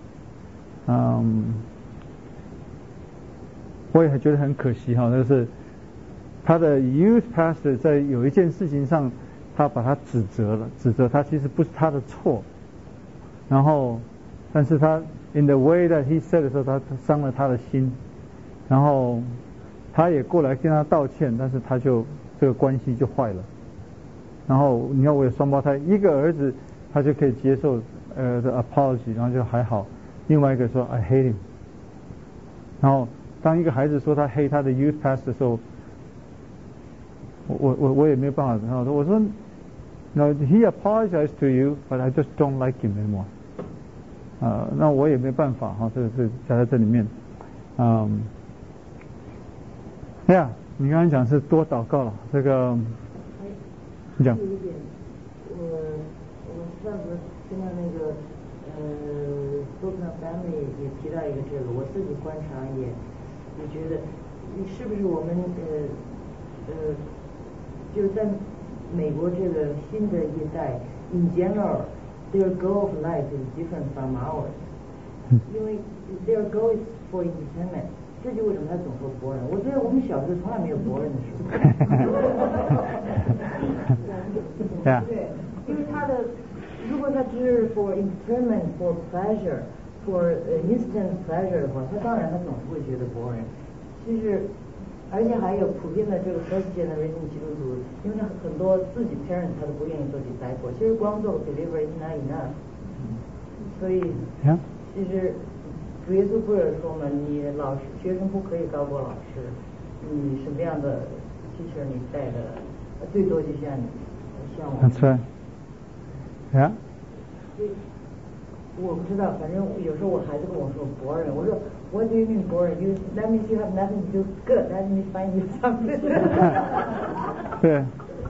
我也觉得很可惜就是他的 youth pastor 在有一件事情上，他把他指责他其实不是他的错，然后但是他 in the way that he said 的时候，他伤了他的心，然后他也过来跟他道歉，但是他就这个关系就坏了。然后你看我有双胞胎，一个儿子他就可以接受的 apology， 然后就还好，另外一个说 I hate him， 然后当一个孩子说他黑他的 youth pastor 的时候，我也没有办法。然后我说 No, he apologized to you, but I just don't like him anymore。那我也没办法这个是在这里面。你刚才讲是多祷告了，这个你讲。 有一点，我上次听到那个Broken Family 也提到一个这个，我自己观察也觉得，是不是我们就是在美国这个新的一代 ，in general their goal of life is different from ours， 因为 their goal is for independence。这就为什么他总说博人，我觉得我们小时候从来没有博人的时候。对，因为他的，如果他只是 for entertainment, for pleasure, for instant pleasure 的话，他当然他总是会觉得博人。其实，而且还有普遍的这个 first generation 基督徒，因为他很多自己 parent 他都不愿意做 disciple， 其实光做 believer is not enough。所以，其实。主耶稣不是说嘛，你老师学生不可以高过老师，你什么样的 teacher 你带的，最多就像我。 That's right. Yeah. 我不知道，反正有时候我孩子跟我说 boring， 我说 What do you mean boring? That means you have nothing to do. Good, that means find you something. 对，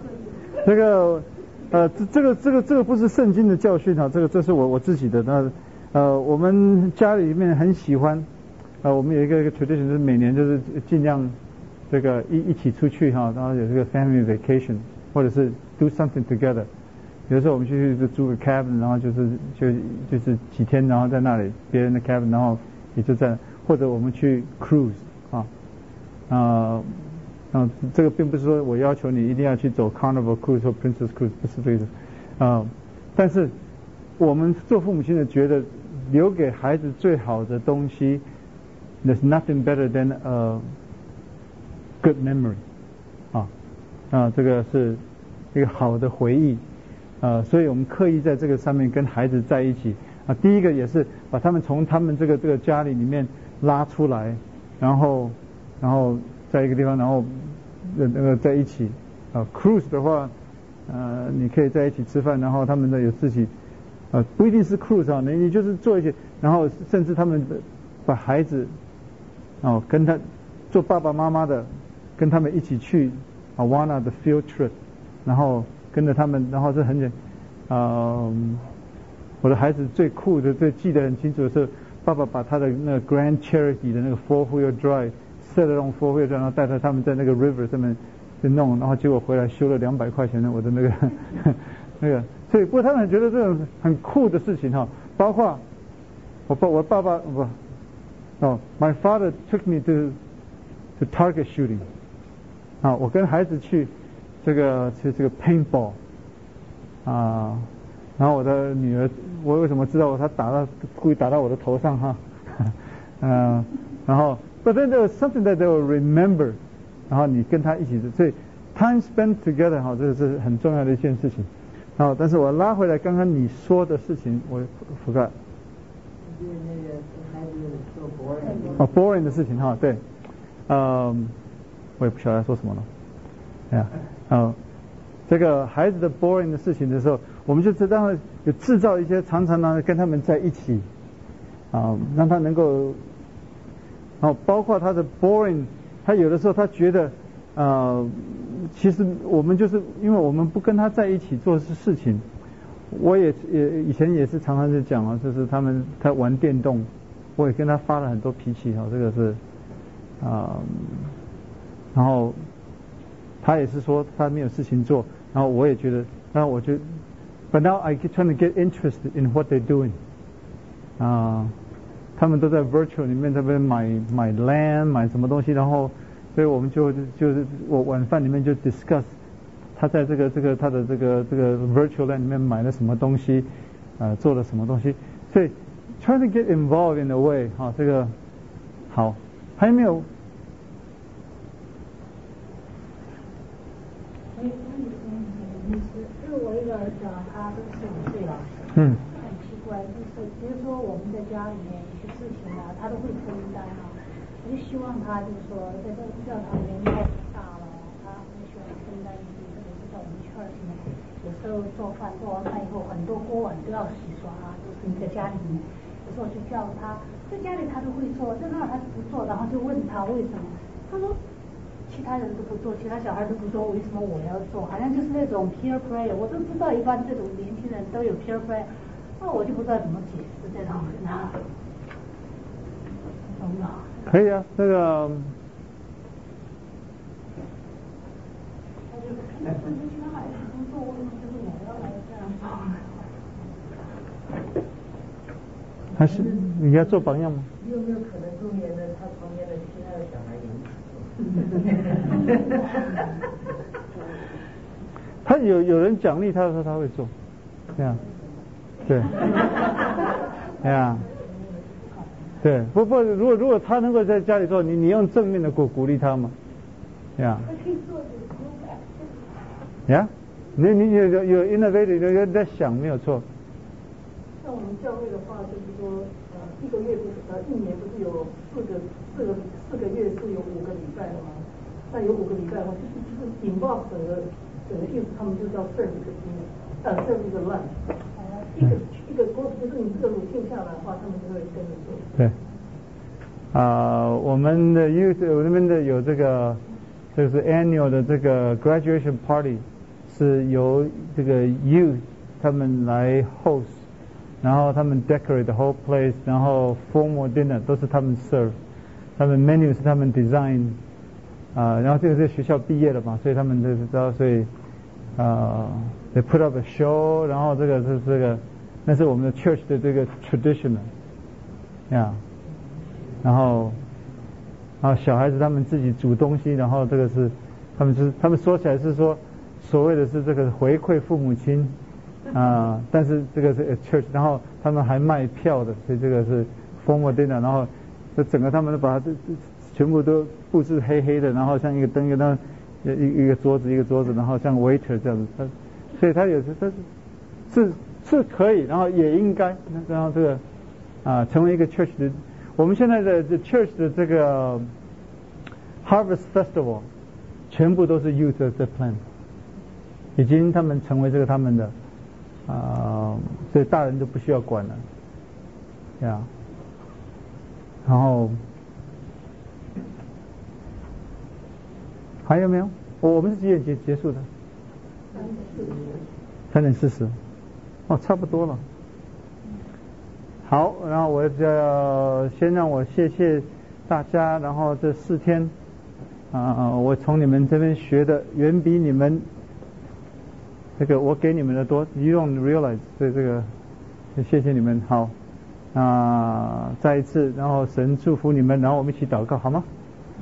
这个不是圣经的教训啊，这是我自己的。那我们家里面很喜欢，我们有一个 tradition， 就是每年就是尽量这个一起出去哈，然后有这个 family vacation， 或者是 do something together。有的时候我们去租个 cabin， 然后就是几天，然后在那里别人的 cabin， 然后也就在，或者我们去 cruise 啊，这个并不是说我要求你一定要去走 Carnival Cruise 或 Princess Cruise， 不是这个意思但是我们做父母亲的觉得留给孩子最好的东西 ，there's nothing better than a good memory 这个是一个好的回忆。所以我们刻意在这个上面跟孩子在一起第一个也是把他们从他们这个家里面拉出来，然后在一个地方，然后那个在一起cruise 的话你可以在一起吃饭，然后他们有自己不一定是 cruise 你就是做一些，然后甚至他们把孩子跟他做爸爸妈妈的，跟他们一起去Awana 的 field trip， 然后跟着他们，然后这很简我的孩子最酷的最记得很清楚的是，爸爸把他的那个 Grand Cherokee 的那个 4-wheel drive set 了用 4-wheel drive， 然后带他们在那个 river 上面去弄，然后结果回来修了200块钱的我的那个所以不过他们觉得这种很酷的事情包括我爸爸my father took me to target shooting 我跟孩子去这个 paintball 然后我的女儿，我为什么知道她故意打到我的头上然后 but then there was something that they will remember， 然后你跟她一起，所以 time spent together 这是很重要的一件事情。但是我拉回来刚刚你说的事情，我 forgot。 就是那个孩子做 boring 的事情对，我也不晓得说什么了。这个孩子的 boring 的事情的时候，我们就让他有制造一些常常跟他们在一起让他能够包括他的 boring， 他有的时候他觉得其实我们就是因为我们不跟他在一起做事情，我也以前也是常常就讲就是他玩电动，我也跟他发了很多脾气这个是然后他也是说他没有事情做，然后我也觉得，然后我就 but now I keep trying to get interested in what they're doing 他们都在 virtual 里面这边买 land 买什么东西，然后所以我们就是我晚饭里面就 discuss 他在他的这个 virtual land 里面买了什么东西做了什么东西，所以 trying to get involved in a way 这个好，还有没有？ 就是我一个儿子他都15岁了，很奇怪，就是比如说我们在家里面有些事情他都会分担我就希望他就是说在这个教堂里面太大了，他很喜欢分担一些，特别是在我们圈里面，有时候做完饭以后很多锅碗都要洗刷就是你在家里面，有时候我就叫他在家里他都会做，在那他不做，然后就问他为什么，他说其他人都不做，其他小孩都不做，为什么我要做？好像就是那种 peer play， 我都知道一般这种年轻人都有 peer play， 那我就不知道怎么解释这种人懂吗？ 可以这个还是你要做榜样吗？ 有没有可能中年的他旁边的其他的小孩他有人奖励他的时候他会做，对，对，不如果他能够在家里做，你用正面的鼓励他嘛，你有 innovative 有在想没有错。 像我们教会的话，就是说一个月一年不是有四个月是有5个礼拜的吗？那有5个礼拜的话，就是involve整个意思，他们就叫 serve 一个 lunch，一个不是你这个 routine 下来的话，他们就会跟着做。 对。我们的 youth 我那边的有这个 annual 的这个 graduation party， 是由这个 youth 他们来 host， 然后他们 decorate the whole place， 然后 formal dinner 都是他们 serve， 他们 menu 是他们 design， 然后这个是学校毕业了嘛，所以他们就知道，所以they put up a show， 然后这个是这个，那是我们的 church 的这个 traditional， 呀。然后小孩子他们自己煮东西，然后这个是他们说起来是说所谓的是这个回馈父母亲但是这个是 church， 然后他们还卖票的，所以这个是 formal dinner， 然后这整个他们都把它全部都布置黑黑的，然后像一个灯一个桌子，然后像 waiter 这样子，所以他也是可以，然后也应该，然后这个成为一个 church 的。我们现在的 church 的这个 Harvest Festival 全部都是 youth 的 plan， 已经他们成为这个他们的所以大人都不需要管了呀。然后还有没有？我们是几点结束的？3点40。差不多了。好，然后我就先让我谢谢大家，然后这4天我从你们这边学的远比你们这个我给你们的多 ，you don't realize， 所以这个谢谢你们。好，再一次，然后神祝福你们，然后我们一起祷告好吗？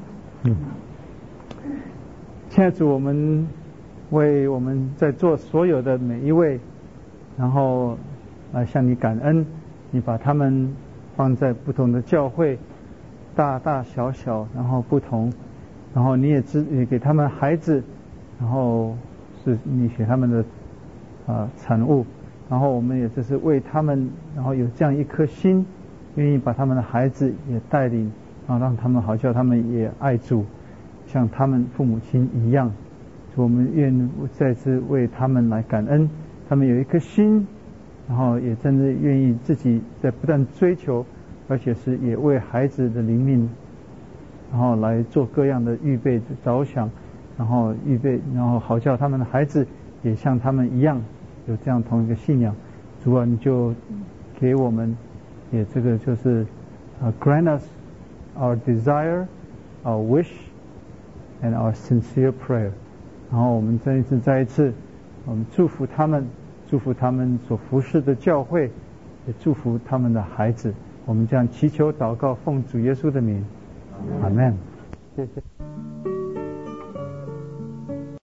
亲爱的主，我们为我们在座所有的每一位，然后来向你感恩。你把他们放在不同的教会，大大小小，然后不同，然后你也给他们孩子，然后是你给他们的产物，然后我们也就是为他们，然后有这样一颗心，愿意把他们的孩子也带领，然后让他们好叫他们也爱主，像他们父母亲一样。我们愿再次为他们来感恩，他们有一颗心。然后也真的愿意自己在不断追求，而且是也为孩子的灵命，然后来做各样的预备着想，然后好叫他们的孩子也像他们一样有这样同一个信仰。主啊，你就给我们也这个就是grant us our desire, our wish, and our sincere prayer。然后我们再一次，我们祝福他们。祝福他们所服侍的教会，也祝福他们的孩子。我们这样祈求祷告，奉主耶稣的名，阿们。谢谢。